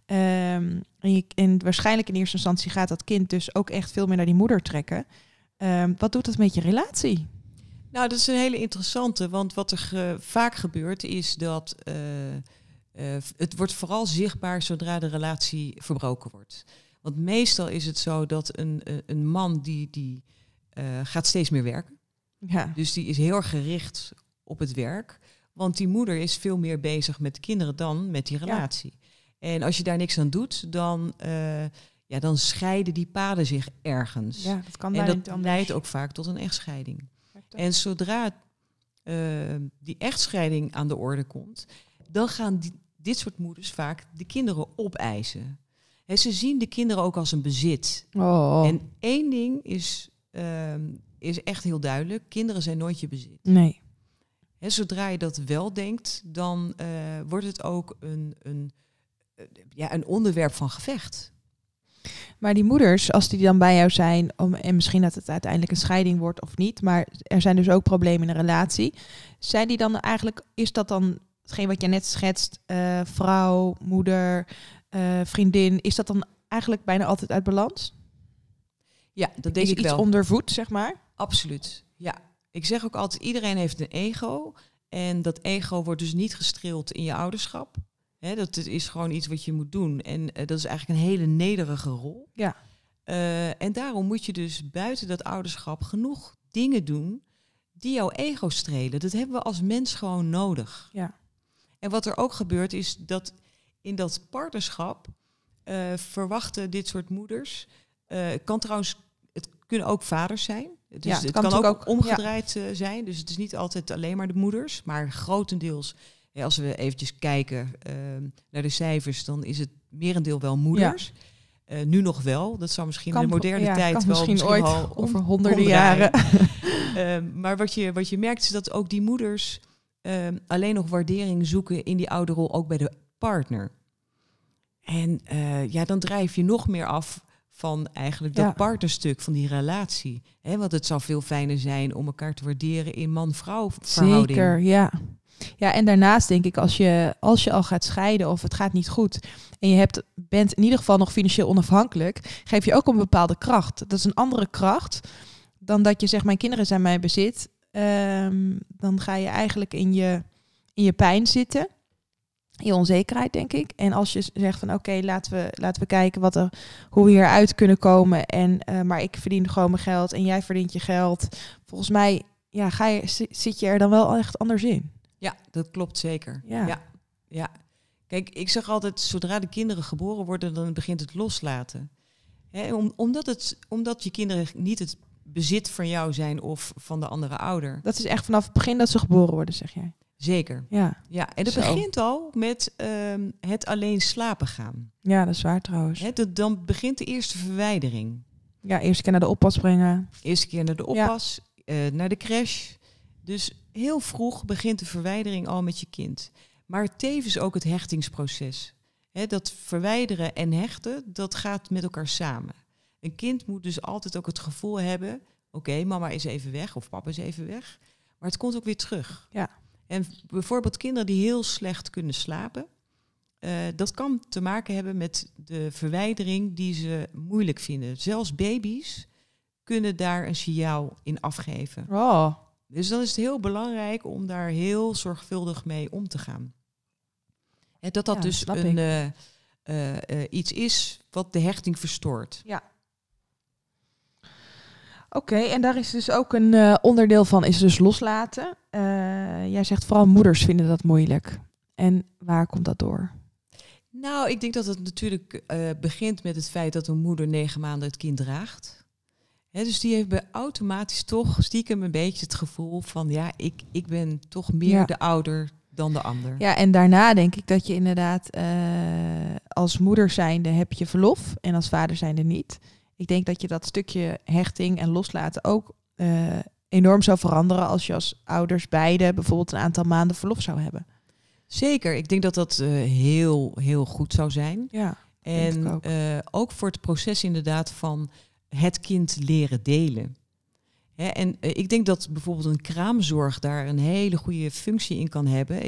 [SPEAKER 1] En waarschijnlijk in eerste instantie gaat dat kind dus ook echt veel meer naar die moeder trekken. Wat doet dat met je relatie?
[SPEAKER 2] Nou, dat is een hele interessante, want wat er vaak gebeurt is dat het wordt vooral zichtbaar zodra de relatie verbroken wordt. Want meestal is het zo dat een man die gaat steeds meer werken.
[SPEAKER 1] Ja.
[SPEAKER 2] Dus die is heel erg gericht op het werk. Want die moeder is veel meer bezig met de kinderen dan met die relatie. Ja. En als je daar niks aan doet, dan scheiden die paden zich ergens.
[SPEAKER 1] Ja, dat kan
[SPEAKER 2] en
[SPEAKER 1] niet
[SPEAKER 2] dat
[SPEAKER 1] anders.
[SPEAKER 2] leidt ook vaak tot een echtscheiding. En zodra die echtscheiding aan de orde komt, dan gaan dit soort moeders vaak de kinderen opeisen. En ze zien de kinderen ook als een bezit.
[SPEAKER 1] Oh.
[SPEAKER 2] En één ding is echt heel duidelijk. Kinderen zijn nooit je bezit.
[SPEAKER 1] Nee.
[SPEAKER 2] Zodra je dat wel denkt, dan wordt het ook een onderwerp van gevecht.
[SPEAKER 1] Maar die moeders, als die dan bij jou zijn, en misschien dat het uiteindelijk een scheiding wordt of niet, maar er zijn dus ook problemen in een relatie. Zijn die dan eigenlijk, is dat dan hetgeen wat je net schetst, vrouw, moeder, vriendin, is dat dan eigenlijk bijna altijd uit balans?
[SPEAKER 2] Ja, dat denk ik wel.
[SPEAKER 1] Is iets ondervoed, zeg maar?
[SPEAKER 2] Absoluut, ja. Ik zeg ook altijd, iedereen heeft een ego. En dat ego wordt dus niet gestreeld in je ouderschap. Dat is gewoon iets wat je moet doen. En dat is eigenlijk een hele nederige rol.
[SPEAKER 1] Ja.
[SPEAKER 2] En daarom moet je dus buiten dat ouderschap genoeg dingen doen die jouw ego strelen. Dat hebben we als mens gewoon nodig.
[SPEAKER 1] Ja.
[SPEAKER 2] En wat er ook gebeurt is dat in dat partnerschap verwachten dit soort moeders. Het kunnen ook vaders zijn. Dus het kan ook omgedraaid zijn. Dus het is niet altijd alleen maar de moeders, maar grotendeels. Als we eventjes kijken naar de cijfers, dan is het merendeel wel moeders. Ja. Nu nog wel. Dat zou misschien in de moderne tijd wel misschien
[SPEAKER 1] ooit
[SPEAKER 2] al
[SPEAKER 1] over honderden jaren.
[SPEAKER 2] Maar wat je merkt is dat ook die moeders alleen nog waardering zoeken in die oude rol, ook bij de partner. En dan drijf je nog meer af van eigenlijk dat partnerstuk van die relatie. Want het zou veel fijner zijn om elkaar te waarderen in man-vrouw verhouding.
[SPEAKER 1] Zeker, ja. Ja, en daarnaast denk ik, als je al gaat scheiden of het gaat niet goed en je bent in ieder geval nog financieel onafhankelijk, geef je ook een bepaalde kracht. Dat is een andere kracht dan dat je zegt, mijn kinderen zijn mijn bezit. dan ga je eigenlijk in je pijn zitten. Je onzekerheid, denk ik. En als je zegt van oké, laten we kijken hoe we hieruit kunnen komen. Maar ik verdien gewoon mijn geld en jij verdient je geld. Volgens mij zit je er dan wel echt anders in.
[SPEAKER 2] Ja, dat klopt zeker.
[SPEAKER 1] Ja.
[SPEAKER 2] Kijk, ik zeg altijd, zodra de kinderen geboren worden, dan begint het loslaten. Omdat je kinderen niet het bezit van jou zijn of van de andere ouder.
[SPEAKER 1] Dat is echt vanaf het begin dat ze geboren worden, zeg jij?
[SPEAKER 2] Zeker.
[SPEAKER 1] Ja.
[SPEAKER 2] En dat begint al met het alleen slapen gaan.
[SPEAKER 1] Ja, dat is waar trouwens.
[SPEAKER 2] Dan begint de eerste verwijdering.
[SPEAKER 1] Ja, eerste keer naar de oppas brengen.
[SPEAKER 2] Eerste keer naar de oppas, naar de crash. Dus heel vroeg begint de verwijdering al met je kind. Maar tevens ook het hechtingsproces. Dat verwijderen en hechten, dat gaat met elkaar samen. Een kind moet dus altijd ook het gevoel hebben, oké, mama is even weg of papa is even weg. Maar het komt ook weer terug.
[SPEAKER 1] Ja.
[SPEAKER 2] En bijvoorbeeld kinderen die heel slecht kunnen slapen, dat kan te maken hebben met de verwijdering die ze moeilijk vinden. Zelfs baby's kunnen daar een signaal in afgeven.
[SPEAKER 1] Oh.
[SPEAKER 2] Dus dan is het heel belangrijk om daar heel zorgvuldig mee om te gaan. En dat dus iets is wat de hechting verstoort.
[SPEAKER 1] Ja. Oké, en daar is dus ook een onderdeel van, is dus loslaten. Jij zegt vooral moeders vinden dat moeilijk. En waar komt dat door?
[SPEAKER 2] Nou, ik denk dat het natuurlijk begint met het feit dat een moeder 9 maanden het kind draagt. Dus die heeft automatisch toch stiekem een beetje het gevoel van, ik ben toch meer de ouder dan de ander.
[SPEAKER 1] Ja, en daarna denk ik dat je inderdaad als moeder zijnde heb je verlof en als vader zijnde niet. Ik denk dat je dat stukje hechting en loslaten ook enorm zou veranderen als je als ouders beide bijvoorbeeld een aantal maanden verlof zou hebben.
[SPEAKER 2] Zeker, ik denk dat dat heel, heel goed zou zijn.
[SPEAKER 1] Ja,
[SPEAKER 2] en ook voor het proces inderdaad van het kind leren delen. En ik denk dat bijvoorbeeld een kraamzorg daar een hele goede functie in kan hebben.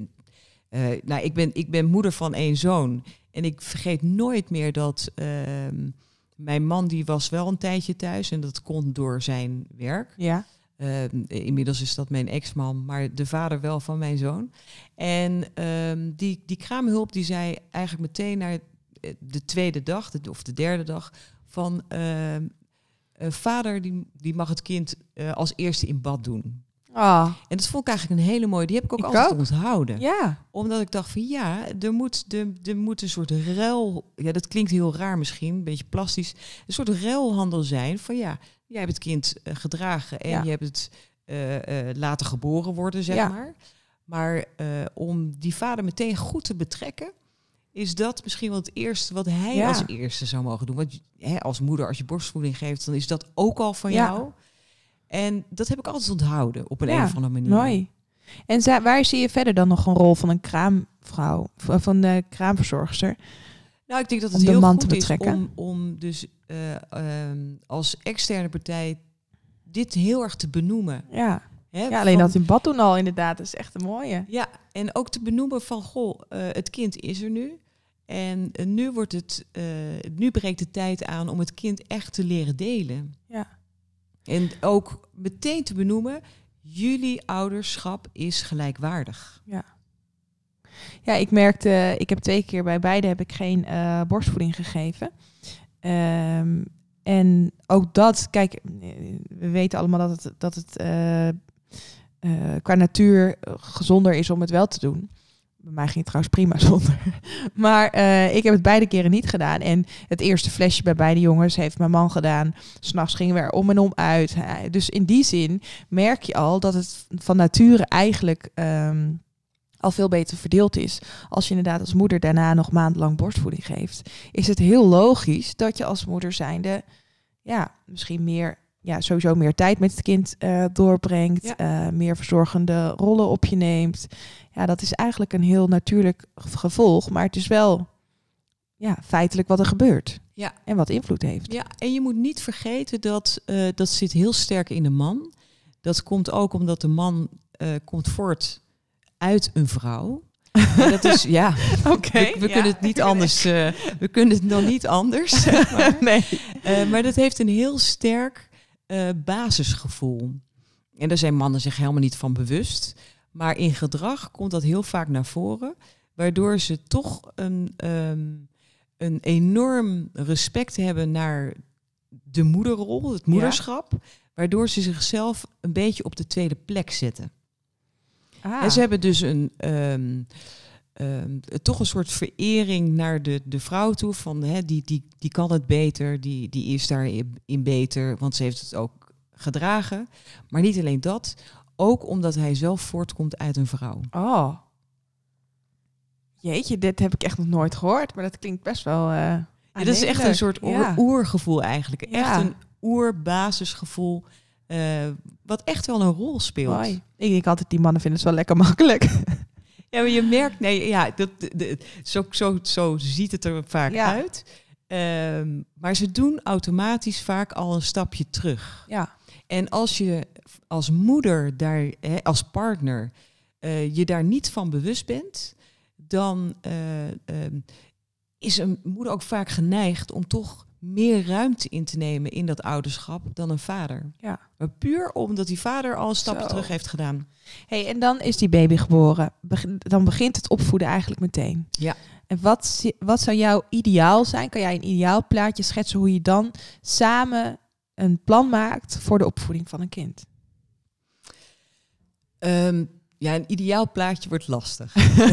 [SPEAKER 2] Ik ben moeder van 1 zoon. En ik vergeet nooit meer dat mijn man die was wel een tijdje thuis. En dat kon door zijn werk.
[SPEAKER 1] Ja.
[SPEAKER 2] Inmiddels is dat mijn ex-man, maar de vader wel van mijn zoon. En die kraamhulp die zei eigenlijk meteen naar de 2e dag of de 3e dag van vader die mag het kind als eerste in bad doen.
[SPEAKER 1] Oh.
[SPEAKER 2] En dat vond ik eigenlijk een hele mooie. Die heb ik ook altijd onthouden.
[SPEAKER 1] Ja.
[SPEAKER 2] Omdat ik dacht van er moet een soort ruil. Ja, dat klinkt heel raar misschien, een beetje plastisch. Een soort ruilhandel zijn van jij hebt het kind gedragen en je hebt het laten geboren worden, zeg maar. Maar om die vader meteen goed te betrekken, is dat misschien wel het eerste wat hij als eerste zou mogen doen. Want als moeder, als je borstvoeding geeft, dan is dat ook al van jou. En dat heb ik altijd onthouden op een of andere manier.
[SPEAKER 1] Mooi. En waar zie je verder dan nog een rol van een kraamvrouw, van de kraamverzorgster?
[SPEAKER 2] Nou, ik denk dat het heel goed is om dus als externe partij dit heel erg te benoemen.
[SPEAKER 1] Ja. Alleen dat in bad doen al inderdaad, dat is echt een mooie.
[SPEAKER 2] Ja, en ook te benoemen van, het kind is er nu. En nu breekt de tijd aan om het kind echt te leren delen.
[SPEAKER 1] Ja.
[SPEAKER 2] En ook meteen te benoemen, jullie ouderschap is gelijkwaardig.
[SPEAKER 1] Ja, ik merkte, ik heb 2 keer bij beide heb ik geen borstvoeding gegeven. En ook dat, kijk, we weten allemaal dat het qua natuur gezonder is om het wel te doen. Bij mij ging het trouwens prima zonder. Maar ik heb het beide keren niet gedaan. En het eerste flesje bij beide jongens heeft mijn man gedaan. 's Nachts gingen we er om en om uit. Dus in die zin merk je al dat het van nature eigenlijk al veel beter verdeeld is. Als je inderdaad als moeder daarna nog maandenlang borstvoeding geeft, is het heel logisch dat je als moeder zijnde misschien meer, sowieso meer tijd met het kind doorbrengt, meer verzorgende rollen op je neemt. Ja, dat is eigenlijk een heel natuurlijk gevolg, maar het is wel feitelijk wat er gebeurt. Ja. En wat invloed heeft.
[SPEAKER 2] Ja, en je moet niet vergeten dat zit heel sterk in de man. Dat komt ook omdat de man komt voort uit een vrouw. En dat is, we kunnen het niet anders. We kunnen het dan niet anders. Zeg maar.
[SPEAKER 1] Nee.
[SPEAKER 2] Maar dat heeft een heel sterk basisgevoel. En daar zijn mannen zich helemaal niet van bewust. Maar in gedrag komt dat heel vaak naar voren. Waardoor ze toch een enorm respect hebben naar de moederrol, het moederschap. Ja. Waardoor ze zichzelf een beetje op de tweede plek zetten. En ze hebben dus toch een soort verering naar de vrouw toe. Van, die kan het beter, die is daarin beter. Want ze heeft het ook gedragen. Maar niet alleen dat. Ook omdat hij zelf voortkomt uit een vrouw.
[SPEAKER 1] Oh. Jeetje, dit heb ik echt nog nooit gehoord. Maar dat klinkt best wel...
[SPEAKER 2] dat is echt een soort oergevoel eigenlijk. Ja. Echt een oerbasisgevoel. Wat echt wel een rol speelt.
[SPEAKER 1] Mooi. Ik denk altijd, die mannen vinden het wel lekker makkelijk.
[SPEAKER 2] Ja, maar je merkt... Zo ziet het er vaak uit. Maar ze doen automatisch vaak al een stapje terug. Ja. En als je als moeder, als partner, je daar niet van bewust bent... dan is een moeder ook vaak geneigd om toch meer ruimte in te nemen in dat ouderschap dan een vader. Ja. Maar puur omdat die vader al een stapje terug heeft gedaan.
[SPEAKER 1] Hey, en dan is die baby geboren. Dan begint het opvoeden eigenlijk meteen. Ja. En wat zou jouw ideaal zijn? Kan jij een ideaal plaatje schetsen hoe je dan samen een plan maakt voor de opvoeding van een kind?
[SPEAKER 2] Ja, een ideaal plaatje wordt lastig.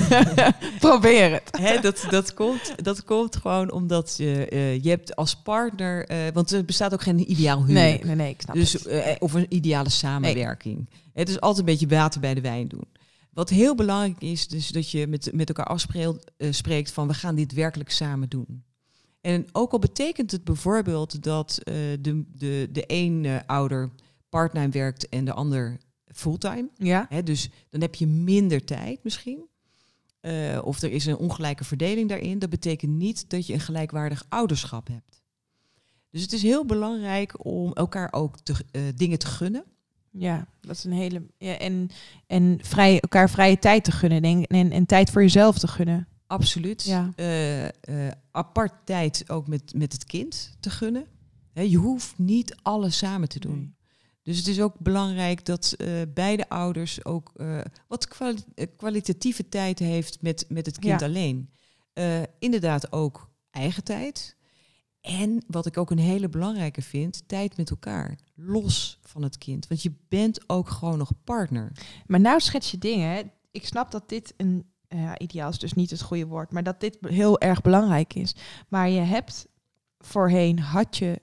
[SPEAKER 1] Probeer het.
[SPEAKER 2] Dat komt gewoon omdat je hebt als partner... want er bestaat ook geen ideaal huwelijk.
[SPEAKER 1] Nee, ik snap het.
[SPEAKER 2] Of een ideale samenwerking. Nee. Het is altijd een beetje water bij de wijn doen. Wat heel belangrijk is, dus dat je met elkaar afspreekt van... we gaan dit werkelijk samen doen. En ook al betekent het bijvoorbeeld dat de een ouder part-time werkt en de ander... fulltime. Ja. Dus dan heb je minder tijd misschien. Of er is een ongelijke verdeling daarin. Dat betekent niet dat je een gelijkwaardig ouderschap hebt. Dus het is heel belangrijk om elkaar ook dingen te gunnen.
[SPEAKER 1] Ja, dat is een hele... Ja, en elkaar vrije tijd te gunnen. En tijd voor jezelf te gunnen.
[SPEAKER 2] Absoluut. Ja. Apart tijd ook met het kind te gunnen. Je hoeft niet alles samen te doen. Nee. Dus het is ook belangrijk dat beide ouders ook wat kwalitatieve tijd heeft met het kind alleen. Inderdaad ook eigen tijd. En wat ik ook een hele belangrijke vind, tijd met elkaar. Los van het kind. Want je bent ook gewoon nog partner.
[SPEAKER 1] Maar nou schets je dingen. Ik snap dat dit ideaal is dus niet het goede woord. Maar dat dit heel erg belangrijk is. Maar je hebt voorheen had je...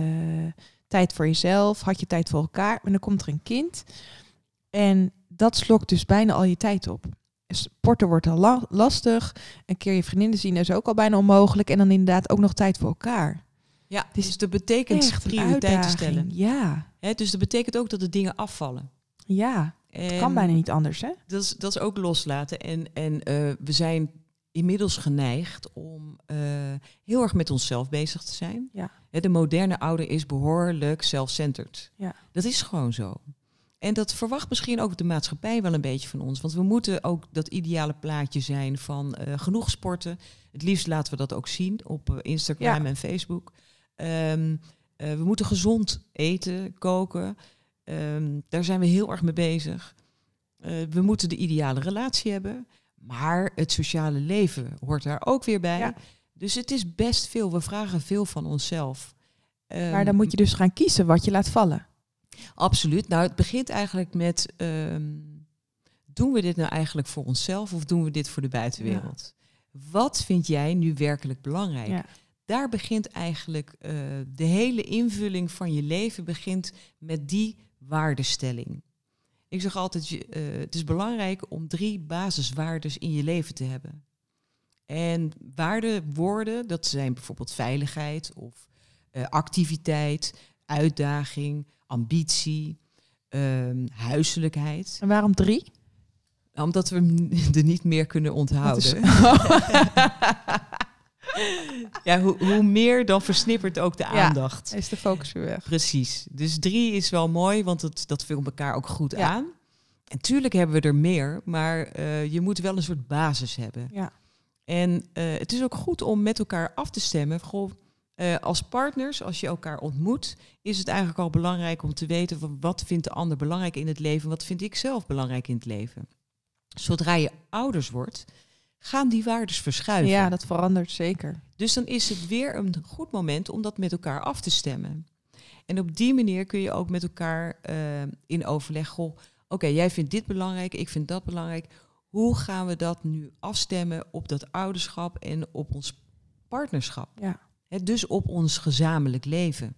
[SPEAKER 1] tijd voor jezelf, had je tijd voor elkaar. Maar dan komt er een kind. En dat slokt dus bijna al je tijd op. Sporten wordt al lastig. Een keer je vriendinnen zien is ook al bijna onmogelijk. En dan inderdaad ook nog tijd voor elkaar.
[SPEAKER 2] Ja, dus dat betekent prioriteiten stellen.
[SPEAKER 1] Ja.
[SPEAKER 2] Dus dat betekent ook dat de dingen afvallen.
[SPEAKER 1] Ja, het kan bijna niet anders, hè?
[SPEAKER 2] Dat is ook loslaten. En we zijn inmiddels geneigd om heel erg met onszelf bezig te zijn. Ja. De moderne ouder is behoorlijk self-centered. Ja. Dat is gewoon zo. En dat verwacht misschien ook de maatschappij wel een beetje van ons. Want we moeten ook dat ideale plaatje zijn van genoeg sporten. Het liefst laten we dat ook zien op Instagram en Facebook. We moeten gezond eten, koken. Daar zijn we heel erg mee bezig. We moeten de ideale relatie hebben. Maar het sociale leven hoort daar ook weer bij. Ja. Dus het is best veel. We vragen veel van onszelf.
[SPEAKER 1] Maar dan moet je dus gaan kiezen wat je laat vallen.
[SPEAKER 2] Absoluut. Nou, het begint eigenlijk met... doen we dit nou eigenlijk voor onszelf of doen we dit voor de buitenwereld? Ja. Wat vind jij nu werkelijk belangrijk? Ja. Daar begint eigenlijk de hele invulling van je leven begint met die waardestelling. Ik zeg altijd, het is belangrijk om 3 basiswaardes in je leven te hebben. En waardewoorden, dat zijn bijvoorbeeld veiligheid of activiteit, uitdaging, ambitie, huiselijkheid.
[SPEAKER 1] En waarom 3?
[SPEAKER 2] Omdat we er niet meer kunnen onthouden. Ja, hoe meer, dan versnippert ook de aandacht.
[SPEAKER 1] Ja, is de focus weer weg.
[SPEAKER 2] Precies. Dus 3 is wel mooi, want dat vult elkaar ook goed aan. En tuurlijk hebben we er meer, maar je moet wel een soort basis hebben. Ja. En het is ook goed om met elkaar af te stemmen. Goh, Als partners, als je elkaar ontmoet, is het eigenlijk al belangrijk om te weten van wat vindt de ander belangrijk in het leven, wat vind ik zelf belangrijk in het leven. Zodra je ouders wordt, gaan die waardes verschuiven.
[SPEAKER 1] Ja, dat verandert zeker.
[SPEAKER 2] Dus dan is het weer een goed moment om dat met elkaar af te stemmen. En op die manier kun je ook met elkaar in overleg, oké, jij vindt dit belangrijk, ik vind dat belangrijk. Hoe gaan we dat nu afstemmen op dat ouderschap en op ons partnerschap?
[SPEAKER 1] Ja.
[SPEAKER 2] Dus op ons gezamenlijk leven.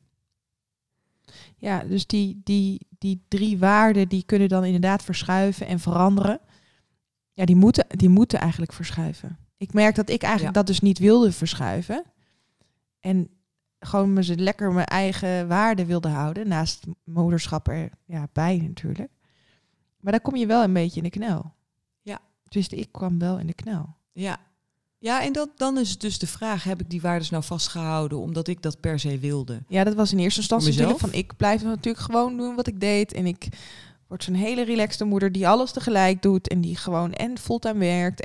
[SPEAKER 1] Ja, dus die 3 waarden die kunnen dan inderdaad verschuiven en veranderen. Ja, die moeten eigenlijk verschuiven. Ik merk dat ik eigenlijk dat dus niet wilde verschuiven. En gewoon lekker mijn eigen waarden wilde houden. Naast moederschap bij natuurlijk. Maar daar kom je wel een beetje in de knel.
[SPEAKER 2] Ja.
[SPEAKER 1] Dus ik kwam wel in de knel.
[SPEAKER 2] Ja. Ja, en dan is het dus de vraag, heb ik die waardes nou vastgehouden omdat ik dat per se wilde?
[SPEAKER 1] Ja, dat was in eerste instantie natuurlijk van, ik blijf natuurlijk gewoon doen wat ik deed. En ik word zo'n hele relaxte moeder die alles tegelijk doet. En die gewoon en fulltime werkt.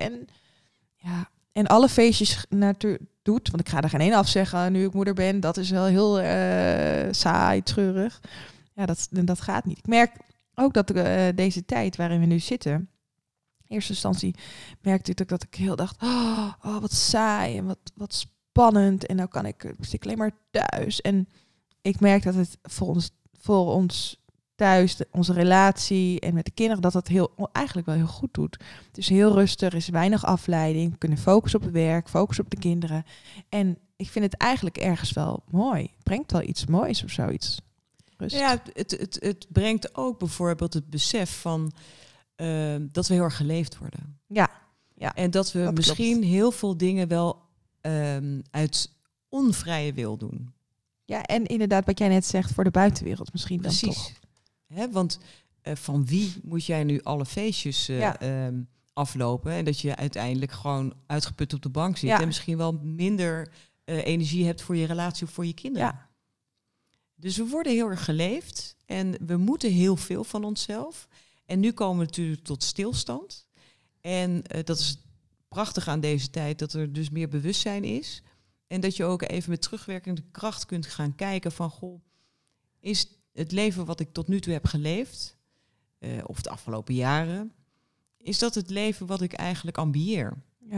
[SPEAKER 1] En alle feestjes doet. Want ik ga er geen één afzeggen nu ik moeder ben. Dat is wel heel saai, treurig. Ja, dat gaat niet. Ik merk ook dat deze tijd waarin we nu zitten, in eerste instantie merkte ik dat ik heel dacht, oh wat saai en wat spannend. En nou zit ik alleen maar thuis. En ik merk dat het voor ons thuis, onze relatie en met de kinderen, dat eigenlijk wel heel goed doet. Het is heel rustig, er is weinig afleiding. We kunnen focussen op het werk, focussen op de kinderen. En ik vind het eigenlijk ergens wel mooi. Het brengt wel iets moois of zoiets.
[SPEAKER 2] Ja, het brengt ook bijvoorbeeld het besef van dat we heel erg geleefd worden.
[SPEAKER 1] Ja.
[SPEAKER 2] En dat we misschien heel veel dingen wel uit onvrije wil doen.
[SPEAKER 1] Ja, en inderdaad wat jij net zegt voor de buitenwereld misschien.
[SPEAKER 2] Precies.
[SPEAKER 1] Dan toch.
[SPEAKER 2] Want van wie moet jij nu alle feestjes aflopen? En dat je uiteindelijk gewoon uitgeput op de bank zit. En misschien wel minder energie hebt voor je relatie of voor je kinderen.
[SPEAKER 1] Ja.
[SPEAKER 2] Dus we worden heel erg geleefd. En we moeten heel veel van onszelf. En nu komen we natuurlijk tot stilstand. En dat is prachtig aan deze tijd, dat er dus meer bewustzijn is. En dat je ook even met terugwerkende kracht kunt gaan kijken van, is het leven wat ik tot nu toe heb geleefd, of de afgelopen jaren, is dat het leven wat ik eigenlijk ambieer?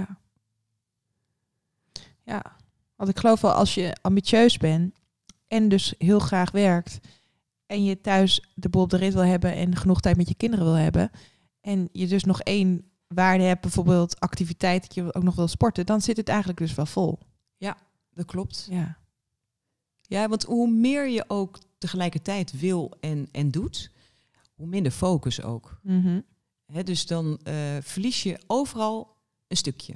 [SPEAKER 1] Ja, want ik geloof wel, als je ambitieus bent en dus heel graag werkt en je thuis de boel op de rit wil hebben en genoeg tijd met je kinderen wil hebben en je dus nog 1 waarde hebt, bijvoorbeeld activiteit, dat je ook nog wil sporten, dan zit het eigenlijk dus wel vol.
[SPEAKER 2] Ja, dat klopt.
[SPEAKER 1] Ja,
[SPEAKER 2] want hoe meer je ook tegelijkertijd wil en doet, hoe minder focus ook.
[SPEAKER 1] Mm-hmm.
[SPEAKER 2] Dus dan verlies je overal een stukje.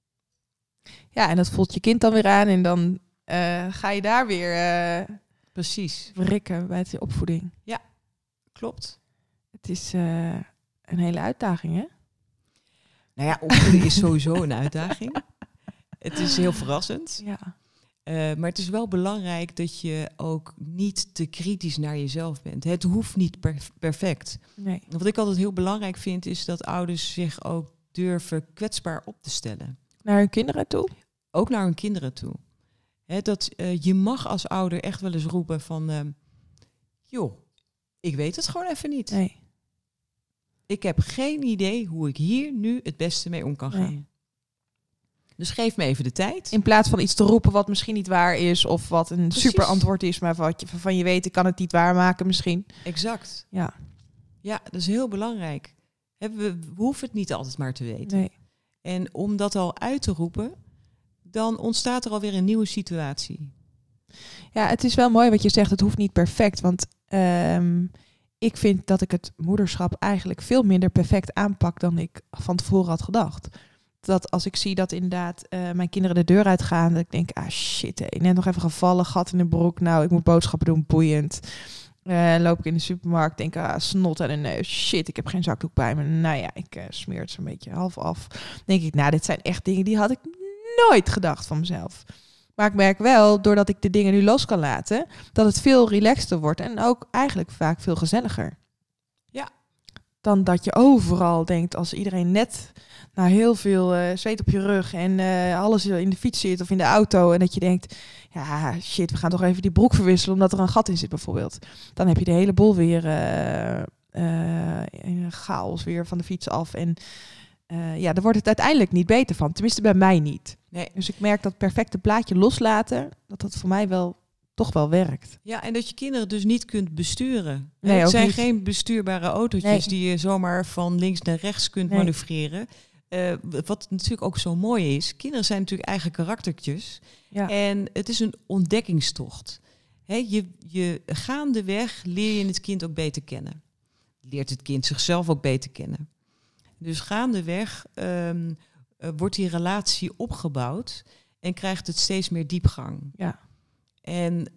[SPEAKER 1] Ja, en dat voelt je kind dan weer aan en dan ga je daar weer
[SPEAKER 2] precies
[SPEAKER 1] wrikken bij de opvoeding.
[SPEAKER 2] Ja, klopt.
[SPEAKER 1] Het is een hele uitdaging, hè?
[SPEAKER 2] Nou ja, opvoeding is sowieso een uitdaging. Het is heel verrassend.
[SPEAKER 1] Ja.
[SPEAKER 2] Maar het is wel belangrijk dat je ook niet te kritisch naar jezelf bent. Het hoeft niet perfect.
[SPEAKER 1] Nee.
[SPEAKER 2] Wat ik altijd heel belangrijk vind, is dat ouders zich ook durven kwetsbaar op te stellen.
[SPEAKER 1] Naar hun kinderen toe?
[SPEAKER 2] Ook naar hun kinderen toe. Dat je mag als ouder echt wel eens roepen van, joh, ik weet het gewoon even niet.
[SPEAKER 1] Nee.
[SPEAKER 2] Ik heb geen idee hoe ik hier nu het beste mee om kan gaan. Nee. Dus geef me even de tijd.
[SPEAKER 1] In plaats van iets te roepen wat misschien niet waar is, of wat een super antwoord is, maar waarvan je weet, ik kan het niet waarmaken misschien.
[SPEAKER 2] Exact.
[SPEAKER 1] Ja,
[SPEAKER 2] dat is heel belangrijk. We hoeven het niet altijd maar te weten.
[SPEAKER 1] Nee.
[SPEAKER 2] En om dat al uit te roepen, dan ontstaat er alweer een nieuwe situatie.
[SPEAKER 1] Ja, het is wel mooi wat je zegt, het hoeft niet perfect. Want ik vind dat ik het moederschap eigenlijk veel minder perfect aanpak dan ik van tevoren had gedacht. Dat als ik zie dat inderdaad mijn kinderen de deur uitgaan, dat ik denk, shit, net nog even gevallen, gat in de broek. Nou, ik moet boodschappen doen, boeiend. Loop ik in de supermarkt, denk, snot aan de neus. Shit, ik heb geen zakdoek bij me. Nou ja, ik smeer het zo'n beetje half af. Denk ik, dit zijn echt dingen die had ik nooit gedacht van mezelf. Maar ik merk wel, doordat ik de dingen nu los kan laten, dat het veel relaxter wordt en ook eigenlijk vaak veel gezelliger.
[SPEAKER 2] Ja.
[SPEAKER 1] dan dat je overal denkt, als iedereen net heel veel zweet op je rug en alles in de fiets zit of in de auto. En dat je denkt, ja shit, we gaan toch even die broek verwisselen omdat er een gat in zit bijvoorbeeld. Dan heb je de hele boel weer in chaos weer van de fiets af. En daar wordt het uiteindelijk niet beter van. Tenminste bij mij niet.
[SPEAKER 2] Nee.
[SPEAKER 1] Dus ik merk dat perfecte plaatje loslaten, dat voor mij toch wel werkt.
[SPEAKER 2] Ja, en dat je kinderen dus niet kunt besturen.
[SPEAKER 1] Nee,
[SPEAKER 2] het zijn
[SPEAKER 1] niet.
[SPEAKER 2] Geen bestuurbare autootjes die je zomaar van links naar rechts kunt manoeuvreren. Wat natuurlijk ook zo mooi is, kinderen zijn natuurlijk eigen karaktertjes. Ja. En het is een ontdekkingstocht. Je gaandeweg leer je het kind ook beter kennen. Leert het kind zichzelf ook beter kennen. Dus gaandeweg wordt die relatie opgebouwd en krijgt het steeds meer diepgang.
[SPEAKER 1] Ja.
[SPEAKER 2] En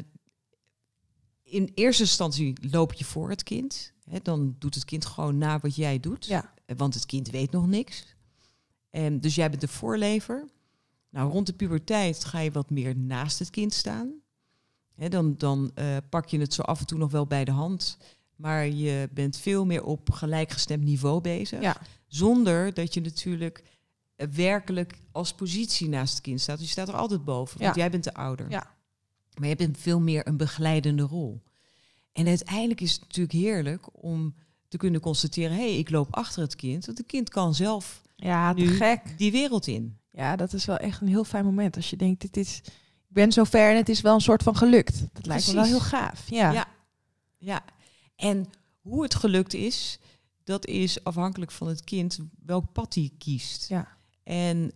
[SPEAKER 2] in eerste instantie loop je voor het kind. Dan doet het kind gewoon na wat jij doet.
[SPEAKER 1] Ja.
[SPEAKER 2] Want het kind weet nog niks. En dus jij bent de voorlever. Nou, rond de puberteit ga je wat meer naast het kind staan. Dan pak je het zo af en toe nog wel bij de hand. Maar je bent veel meer op gelijkgestemd niveau bezig. Ja. Zonder dat je natuurlijk werkelijk als positie naast het kind staat. Dus je staat er altijd boven, want jij bent de ouder. Ja. Maar je bent veel meer een begeleidende rol. En uiteindelijk is het natuurlijk heerlijk om te kunnen constateren, ik loop achter het kind. Want het kind kan zelf die wereld in.
[SPEAKER 1] Ja, dat is wel echt een heel fijn moment. Als je denkt, ik ben zo ver en het is wel een soort van gelukt. Dat lijkt me wel heel gaaf.
[SPEAKER 2] Ja. En hoe het gelukt is, dat is afhankelijk van het kind welk pad hij kiest. Ja. En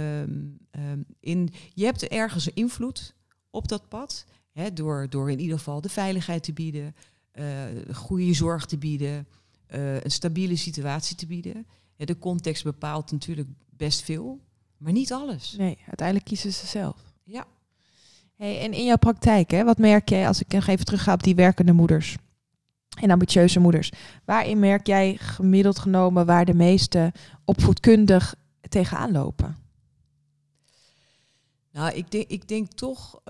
[SPEAKER 2] je hebt ergens een invloed op dat pad. Door in ieder geval de veiligheid te bieden, goede zorg te bieden, een stabiele situatie te bieden. De context bepaalt natuurlijk best veel, maar niet alles.
[SPEAKER 1] Nee, uiteindelijk kiezen ze zelf.
[SPEAKER 2] Ja.
[SPEAKER 1] Hey, en in jouw praktijk, wat merk jij, als ik nog even terug ga op die werkende moeders en ambitieuze moeders, waarin merk jij gemiddeld genomen waar de meeste opvoedkundig tegenaan lopen?
[SPEAKER 2] Nou, ik denk toch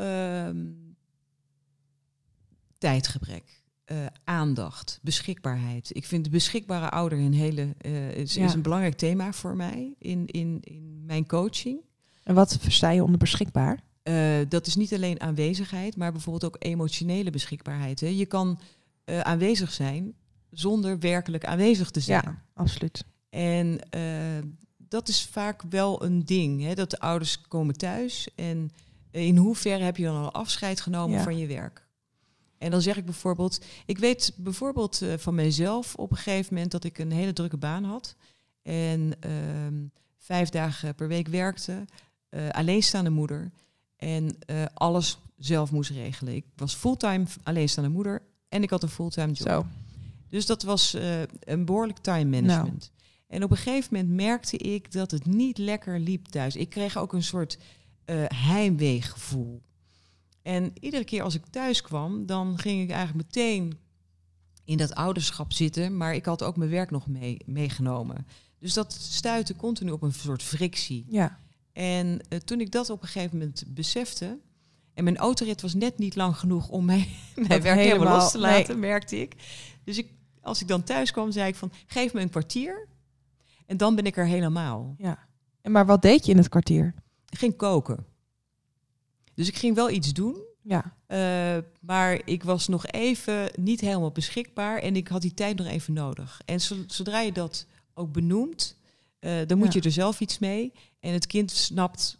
[SPEAKER 2] tijdgebrek, aandacht, beschikbaarheid. Ik vind de beschikbare ouder is een belangrijk thema voor mij in mijn coaching.
[SPEAKER 1] En wat versta je onder beschikbaar?
[SPEAKER 2] Dat is niet alleen aanwezigheid, maar bijvoorbeeld ook emotionele beschikbaarheid. Je kan aanwezig zijn zonder werkelijk aanwezig te zijn.
[SPEAKER 1] Ja, absoluut.
[SPEAKER 2] En dat is vaak wel een ding, dat de ouders komen thuis en in hoeverre heb je dan al afscheid genomen van je werk? En dan zeg ik bijvoorbeeld, ik weet bijvoorbeeld van mijzelf op een gegeven moment dat ik een hele drukke baan had en 5 dagen per week werkte, alleenstaande moeder en alles zelf moest regelen. Ik was fulltime alleenstaande moeder en ik had een fulltime job.
[SPEAKER 1] Zo.
[SPEAKER 2] Dus dat was een behoorlijk time management. Nou. En op een gegeven moment merkte ik dat het niet lekker liep thuis. Ik kreeg ook een soort heimweegevoel. En iedere keer als ik thuis kwam, dan ging ik eigenlijk meteen in dat ouderschap zitten. Maar ik had ook mijn werk nog meegenomen. Dus dat stuitte continu op een soort frictie. Ja. En toen ik dat op een gegeven moment besefte, en mijn autorit was net niet lang genoeg om mijn werk helemaal los te laten, merkte ik. Dus als ik dan thuis kwam, zei ik van, geef me een kwartier. En dan ben ik er helemaal.
[SPEAKER 1] Ja. Maar wat deed je in het kwartier?
[SPEAKER 2] Ik ging koken. Dus ik ging wel iets doen. Ja. Maar ik was nog even niet helemaal beschikbaar. En ik had die tijd nog even nodig. En zodra je dat ook benoemt, dan moet je er zelf iets mee. En het kind snapt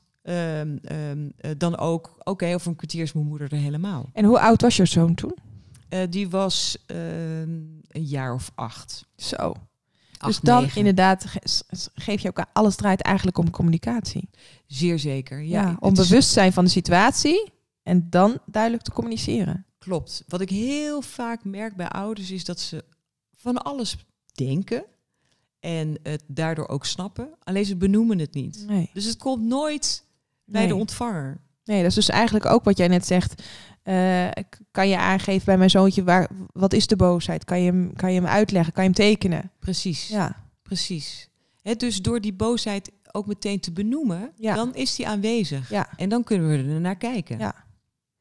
[SPEAKER 2] dan ook, oké, over een kwartier is mijn moeder er helemaal.
[SPEAKER 1] En hoe oud was je zoon toen?
[SPEAKER 2] Die was een jaar of 8.
[SPEAKER 1] Zo. Dus dan 9. Inderdaad geef je elkaar, alles draait eigenlijk om communicatie.
[SPEAKER 2] Zeer zeker. Ja,
[SPEAKER 1] om bewustzijn van de situatie en dan duidelijk te communiceren.
[SPEAKER 2] Klopt. Wat ik heel vaak merk bij ouders is dat ze van alles denken en het daardoor ook snappen. Alleen ze benoemen het niet. Nee. Dus het komt nooit bij de ontvanger.
[SPEAKER 1] Nee, dat is dus eigenlijk ook wat jij net zegt. Kan je aangeven bij mijn zoontje, wat is de boosheid? Kan je hem uitleggen? Kan je hem tekenen?
[SPEAKER 2] Precies. Ja. Precies. Dus door die boosheid ook meteen te benoemen, dan is die aanwezig. Ja. En dan kunnen we er naar kijken.
[SPEAKER 1] Ja.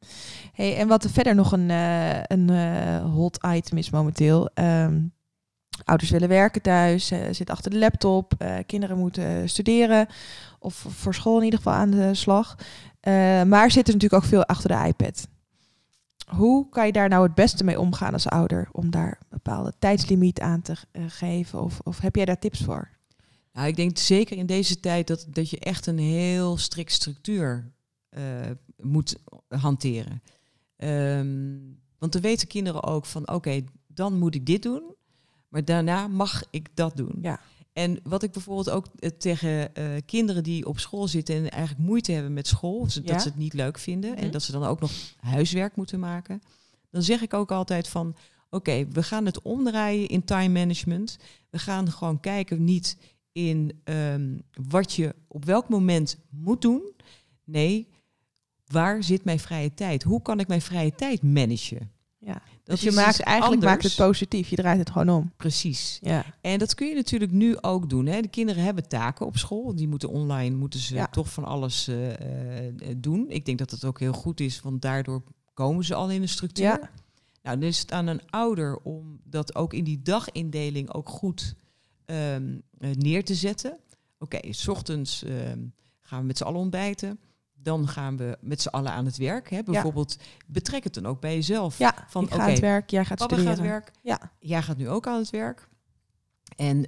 [SPEAKER 1] Hey, en wat er verder nog een hot item is momenteel. Ouders willen werken thuis, zitten achter de laptop. Kinderen moeten studeren of voor school in ieder geval aan de slag. Maar zitten natuurlijk ook veel achter de iPad. Hoe kan je daar nou het beste mee omgaan als ouder? Om daar een bepaalde tijdslimiet aan te geven? Of heb jij daar tips voor?
[SPEAKER 2] Nou, ik denk zeker in deze tijd dat je echt een heel strikt structuur moet hanteren. Want dan weten kinderen ook van oké, dan moet ik dit doen. Maar daarna mag ik dat doen.
[SPEAKER 1] Ja.
[SPEAKER 2] En wat ik bijvoorbeeld ook tegen kinderen die op school zitten en eigenlijk moeite hebben met school, dat ze het niet leuk vinden en dat ze dan ook nog huiswerk moeten maken, dan zeg ik ook altijd van oké, we gaan het omdraaien in time management. We gaan gewoon kijken niet in wat je op welk moment moet doen. Nee, waar zit mijn vrije tijd? Hoe kan ik mijn vrije tijd managen?
[SPEAKER 1] Ja. Dus je maakt het positief. Je draait het gewoon om.
[SPEAKER 2] Precies.
[SPEAKER 1] Ja.
[SPEAKER 2] En dat kun je natuurlijk nu ook doen. Hè. De kinderen hebben taken op school. Die moeten online toch van alles doen. Ik denk dat het ook heel goed is, want daardoor komen ze al in een structuur.
[SPEAKER 1] Ja.
[SPEAKER 2] Nou, dan is het aan een ouder om dat ook in die dagindeling ook goed neer te zetten. Oké, 's ochtends gaan we met z'n allen ontbijten. Dan gaan we met z'n allen aan het werk. Hè. Bijvoorbeeld, betrek het dan ook bij jezelf.
[SPEAKER 1] Ja, van, ik ga aan het werk, jij gaat
[SPEAKER 2] papa
[SPEAKER 1] studeren.
[SPEAKER 2] Gaat werk,
[SPEAKER 1] ja.
[SPEAKER 2] Jij gaat nu ook aan het werk. En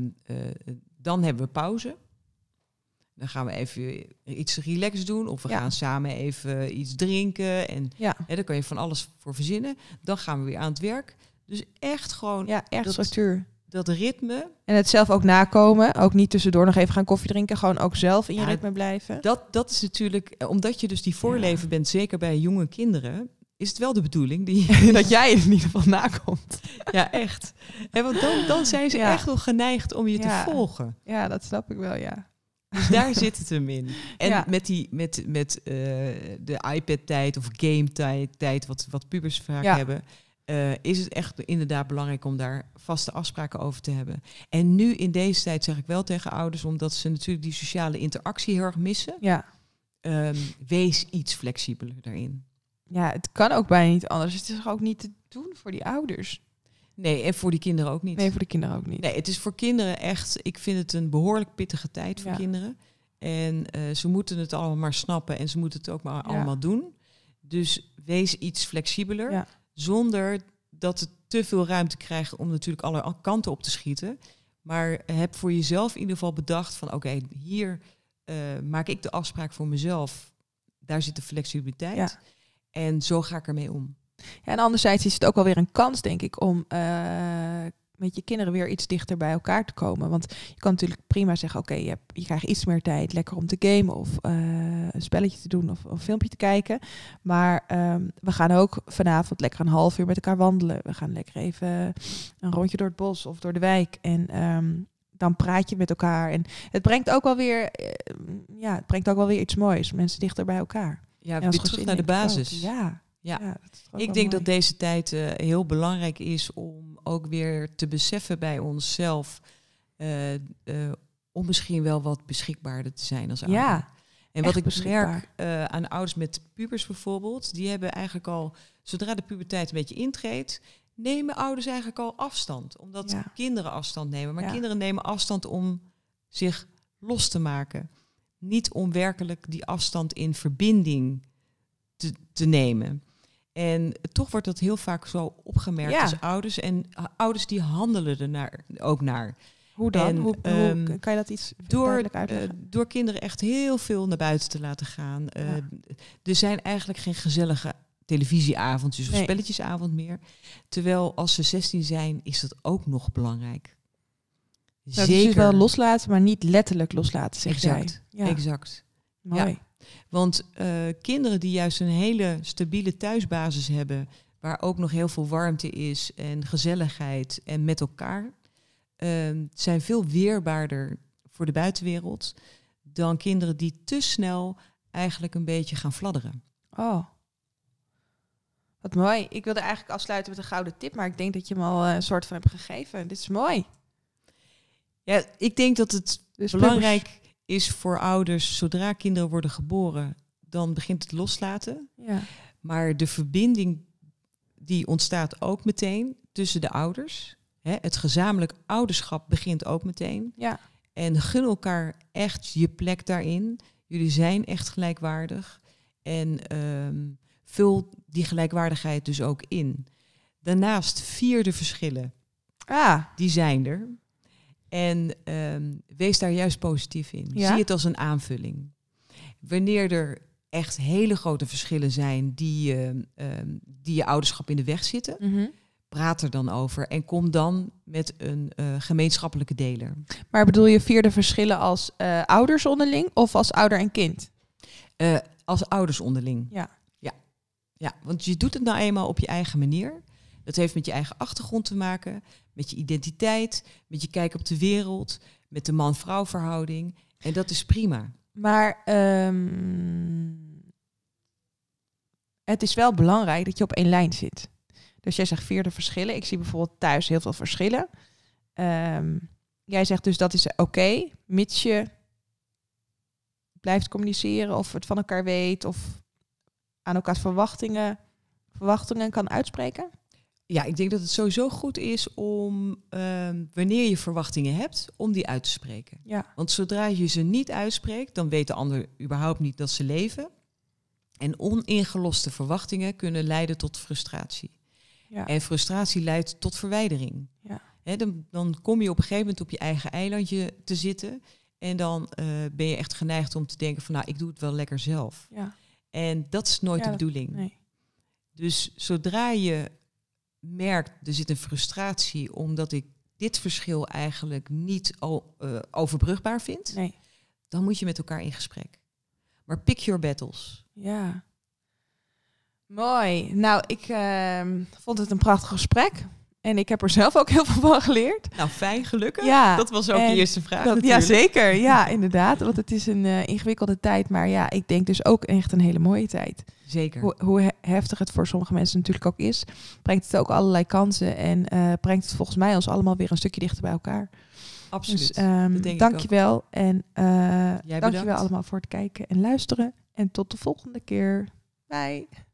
[SPEAKER 2] dan hebben we pauze. Dan gaan we even iets relaxed doen. Of we gaan samen even iets drinken. En daar kan je van alles voor verzinnen. Dan gaan we weer aan het werk. Dus echt gewoon...
[SPEAKER 1] Ja, echt structuur.
[SPEAKER 2] Dat ritme.
[SPEAKER 1] En het zelf ook nakomen. Ook niet tussendoor nog even gaan koffie drinken. Gewoon ook zelf in je ritme blijven.
[SPEAKER 2] Dat is natuurlijk... Omdat je dus die voorleven bent, zeker bij jonge kinderen, is het wel de bedoeling
[SPEAKER 1] dat jij in ieder geval nakomt.
[SPEAKER 2] Ja, echt. En want dan zijn ze echt wel geneigd om je te volgen.
[SPEAKER 1] Ja, dat snap ik wel, ja.
[SPEAKER 2] Dus daar zit het hem in. En met de iPad-tijd of game-tijd, wat pubers vaak hebben, is het echt inderdaad belangrijk om daar vaste afspraken over te hebben. En nu in deze tijd zeg ik wel tegen ouders, omdat ze natuurlijk die sociale interactie heel erg missen.
[SPEAKER 1] Ja.
[SPEAKER 2] Wees iets flexibeler daarin.
[SPEAKER 1] Ja, het kan ook bijna niet anders. Het is ook niet te doen voor die ouders.
[SPEAKER 2] Nee, en voor die kinderen ook niet.
[SPEAKER 1] Nee, voor de kinderen ook niet.
[SPEAKER 2] Nee, het is voor kinderen echt, ik vind het een behoorlijk pittige tijd voor kinderen. En ze moeten het allemaal maar snappen en ze moeten het ook maar allemaal doen. Dus wees iets flexibeler, zonder dat het te veel ruimte krijgt om natuurlijk alle kanten op te schieten. Maar heb voor jezelf in ieder geval bedacht van oké, hier maak ik de afspraak voor mezelf. Daar zit de flexibiliteit. Ja. En zo ga ik ermee om.
[SPEAKER 1] Ja, en anderzijds is het ook wel weer een kans, denk ik, om met je kinderen weer iets dichter bij elkaar te komen. Want je kan natuurlijk prima zeggen, oké, je krijgt iets meer tijd, lekker om te gamen of een spelletje te doen of een filmpje te kijken. Maar we gaan ook vanavond lekker een half uur met elkaar wandelen. We gaan lekker even een rondje door het bos of door de wijk. En dan praat je met elkaar. En het brengt ook wel weer, het brengt ook wel weer iets moois. Mensen dichter bij elkaar.
[SPEAKER 2] Ja, weer terug naar de basis.
[SPEAKER 1] Ja.
[SPEAKER 2] Ja, ik denk dat deze tijd heel belangrijk is om ook weer te beseffen bij onszelf om misschien wel wat beschikbaarder te zijn als ouder.
[SPEAKER 1] Ja,
[SPEAKER 2] en wat ik merk aan ouders met pubers bijvoorbeeld, die hebben eigenlijk al, zodra de puberteit een beetje intreedt, nemen ouders eigenlijk al afstand. Omdat kinderen afstand nemen. Maar kinderen nemen afstand om zich los te maken. Niet om werkelijk die afstand in verbinding te nemen. En toch wordt dat heel vaak zo opgemerkt als ouders. En ouders die handelen er ook naar.
[SPEAKER 1] Hoe dan? En, hoe kan je dat iets duidelijk uitleggen?
[SPEAKER 2] Door kinderen echt heel veel naar buiten te laten gaan. Er zijn eigenlijk geen gezellige televisieavondjes of spelletjesavond meer. Terwijl als ze 16 zijn, is dat ook nog belangrijk.
[SPEAKER 1] Nou, zeker. Dus wel loslaten, maar niet letterlijk loslaten, zeg
[SPEAKER 2] exact,
[SPEAKER 1] jij.
[SPEAKER 2] Ja. Exact.
[SPEAKER 1] Mooi.
[SPEAKER 2] Ja. Want kinderen die juist een hele stabiele thuisbasis hebben, waar ook nog heel veel warmte is en gezelligheid en met elkaar, zijn veel weerbaarder voor de buitenwereld dan kinderen die te snel eigenlijk een beetje gaan fladderen.
[SPEAKER 1] Oh, wat mooi. Ik wilde eigenlijk afsluiten met een gouden tip, maar ik denk dat je hem al een soort van hebt gegeven. Dit is mooi.
[SPEAKER 2] Ja, ik denk dat het dus belangrijk is voor ouders, zodra kinderen worden geboren, dan begint het loslaten.
[SPEAKER 1] Ja.
[SPEAKER 2] Maar de verbinding die ontstaat ook meteen tussen de ouders. Het gezamenlijk ouderschap begint ook meteen.
[SPEAKER 1] Ja.
[SPEAKER 2] En gun elkaar echt je plek daarin. Jullie zijn echt gelijkwaardig. En vul die gelijkwaardigheid dus ook in. Daarnaast vier de verschillen. Die zijn er. En wees daar juist positief in.
[SPEAKER 1] Ja.
[SPEAKER 2] Zie het als een aanvulling. Wanneer er echt hele grote verschillen zijn die je ouderschap in de weg zitten, praat er dan over en kom dan met een gemeenschappelijke deler.
[SPEAKER 1] Maar bedoel je vier de verschillen als ouders onderling of als ouder en kind?
[SPEAKER 2] Als ouders onderling. Ja, want je doet het nou eenmaal op je eigen manier. Dat heeft met je eigen achtergrond te maken, met je identiteit, met je kijk op de wereld, met de man-vrouw verhouding. En dat is prima.
[SPEAKER 1] Maar het is wel belangrijk dat je op één lijn zit. Dus jij zegt vier de verschillen. Ik zie bijvoorbeeld thuis heel veel verschillen. Jij zegt dus dat is oké, mits je blijft communiceren of het van elkaar weet of aan elkaars verwachtingen kan uitspreken.
[SPEAKER 2] Ja, ik denk dat het sowieso goed is om, wanneer je verwachtingen hebt, om die uit te spreken.
[SPEAKER 1] Ja.
[SPEAKER 2] Want zodra je ze niet uitspreekt, dan weet de ander überhaupt niet dat ze leven. En oningeloste verwachtingen kunnen leiden tot frustratie.
[SPEAKER 1] Ja.
[SPEAKER 2] En frustratie leidt tot verwijdering.
[SPEAKER 1] Ja.
[SPEAKER 2] Dan kom je op een gegeven moment op je eigen eilandje te zitten. En dan ben je echt geneigd om te denken van, nou, ik doe het wel lekker zelf.
[SPEAKER 1] Ja.
[SPEAKER 2] En dat is nooit de bedoeling.
[SPEAKER 1] Nee.
[SPEAKER 2] Dus zodra je merkt, er zit een frustratie omdat ik dit verschil eigenlijk niet overbrugbaar vind, dan moet je met elkaar in gesprek. Maar pick your battles.
[SPEAKER 1] Ja. Mooi. Nou, ik vond het een prachtig gesprek. En ik heb er zelf ook heel veel van geleerd.
[SPEAKER 2] Nou, fijn, gelukkig.
[SPEAKER 1] Ja,
[SPEAKER 2] dat was ook de eerste vraag.
[SPEAKER 1] Ja, zeker. Ja, inderdaad. Want het is een ingewikkelde tijd. Maar ja, ik denk dus ook echt een hele mooie tijd.
[SPEAKER 2] Zeker.
[SPEAKER 1] Hoe heftig het voor sommige mensen natuurlijk ook is, brengt het ook allerlei kansen. En brengt het volgens mij ons allemaal weer een stukje dichter bij elkaar.
[SPEAKER 2] Absoluut.
[SPEAKER 1] Dus dankjewel. En
[SPEAKER 2] Jij
[SPEAKER 1] dankjewel allemaal voor het kijken en luisteren. En tot de volgende keer. Bye.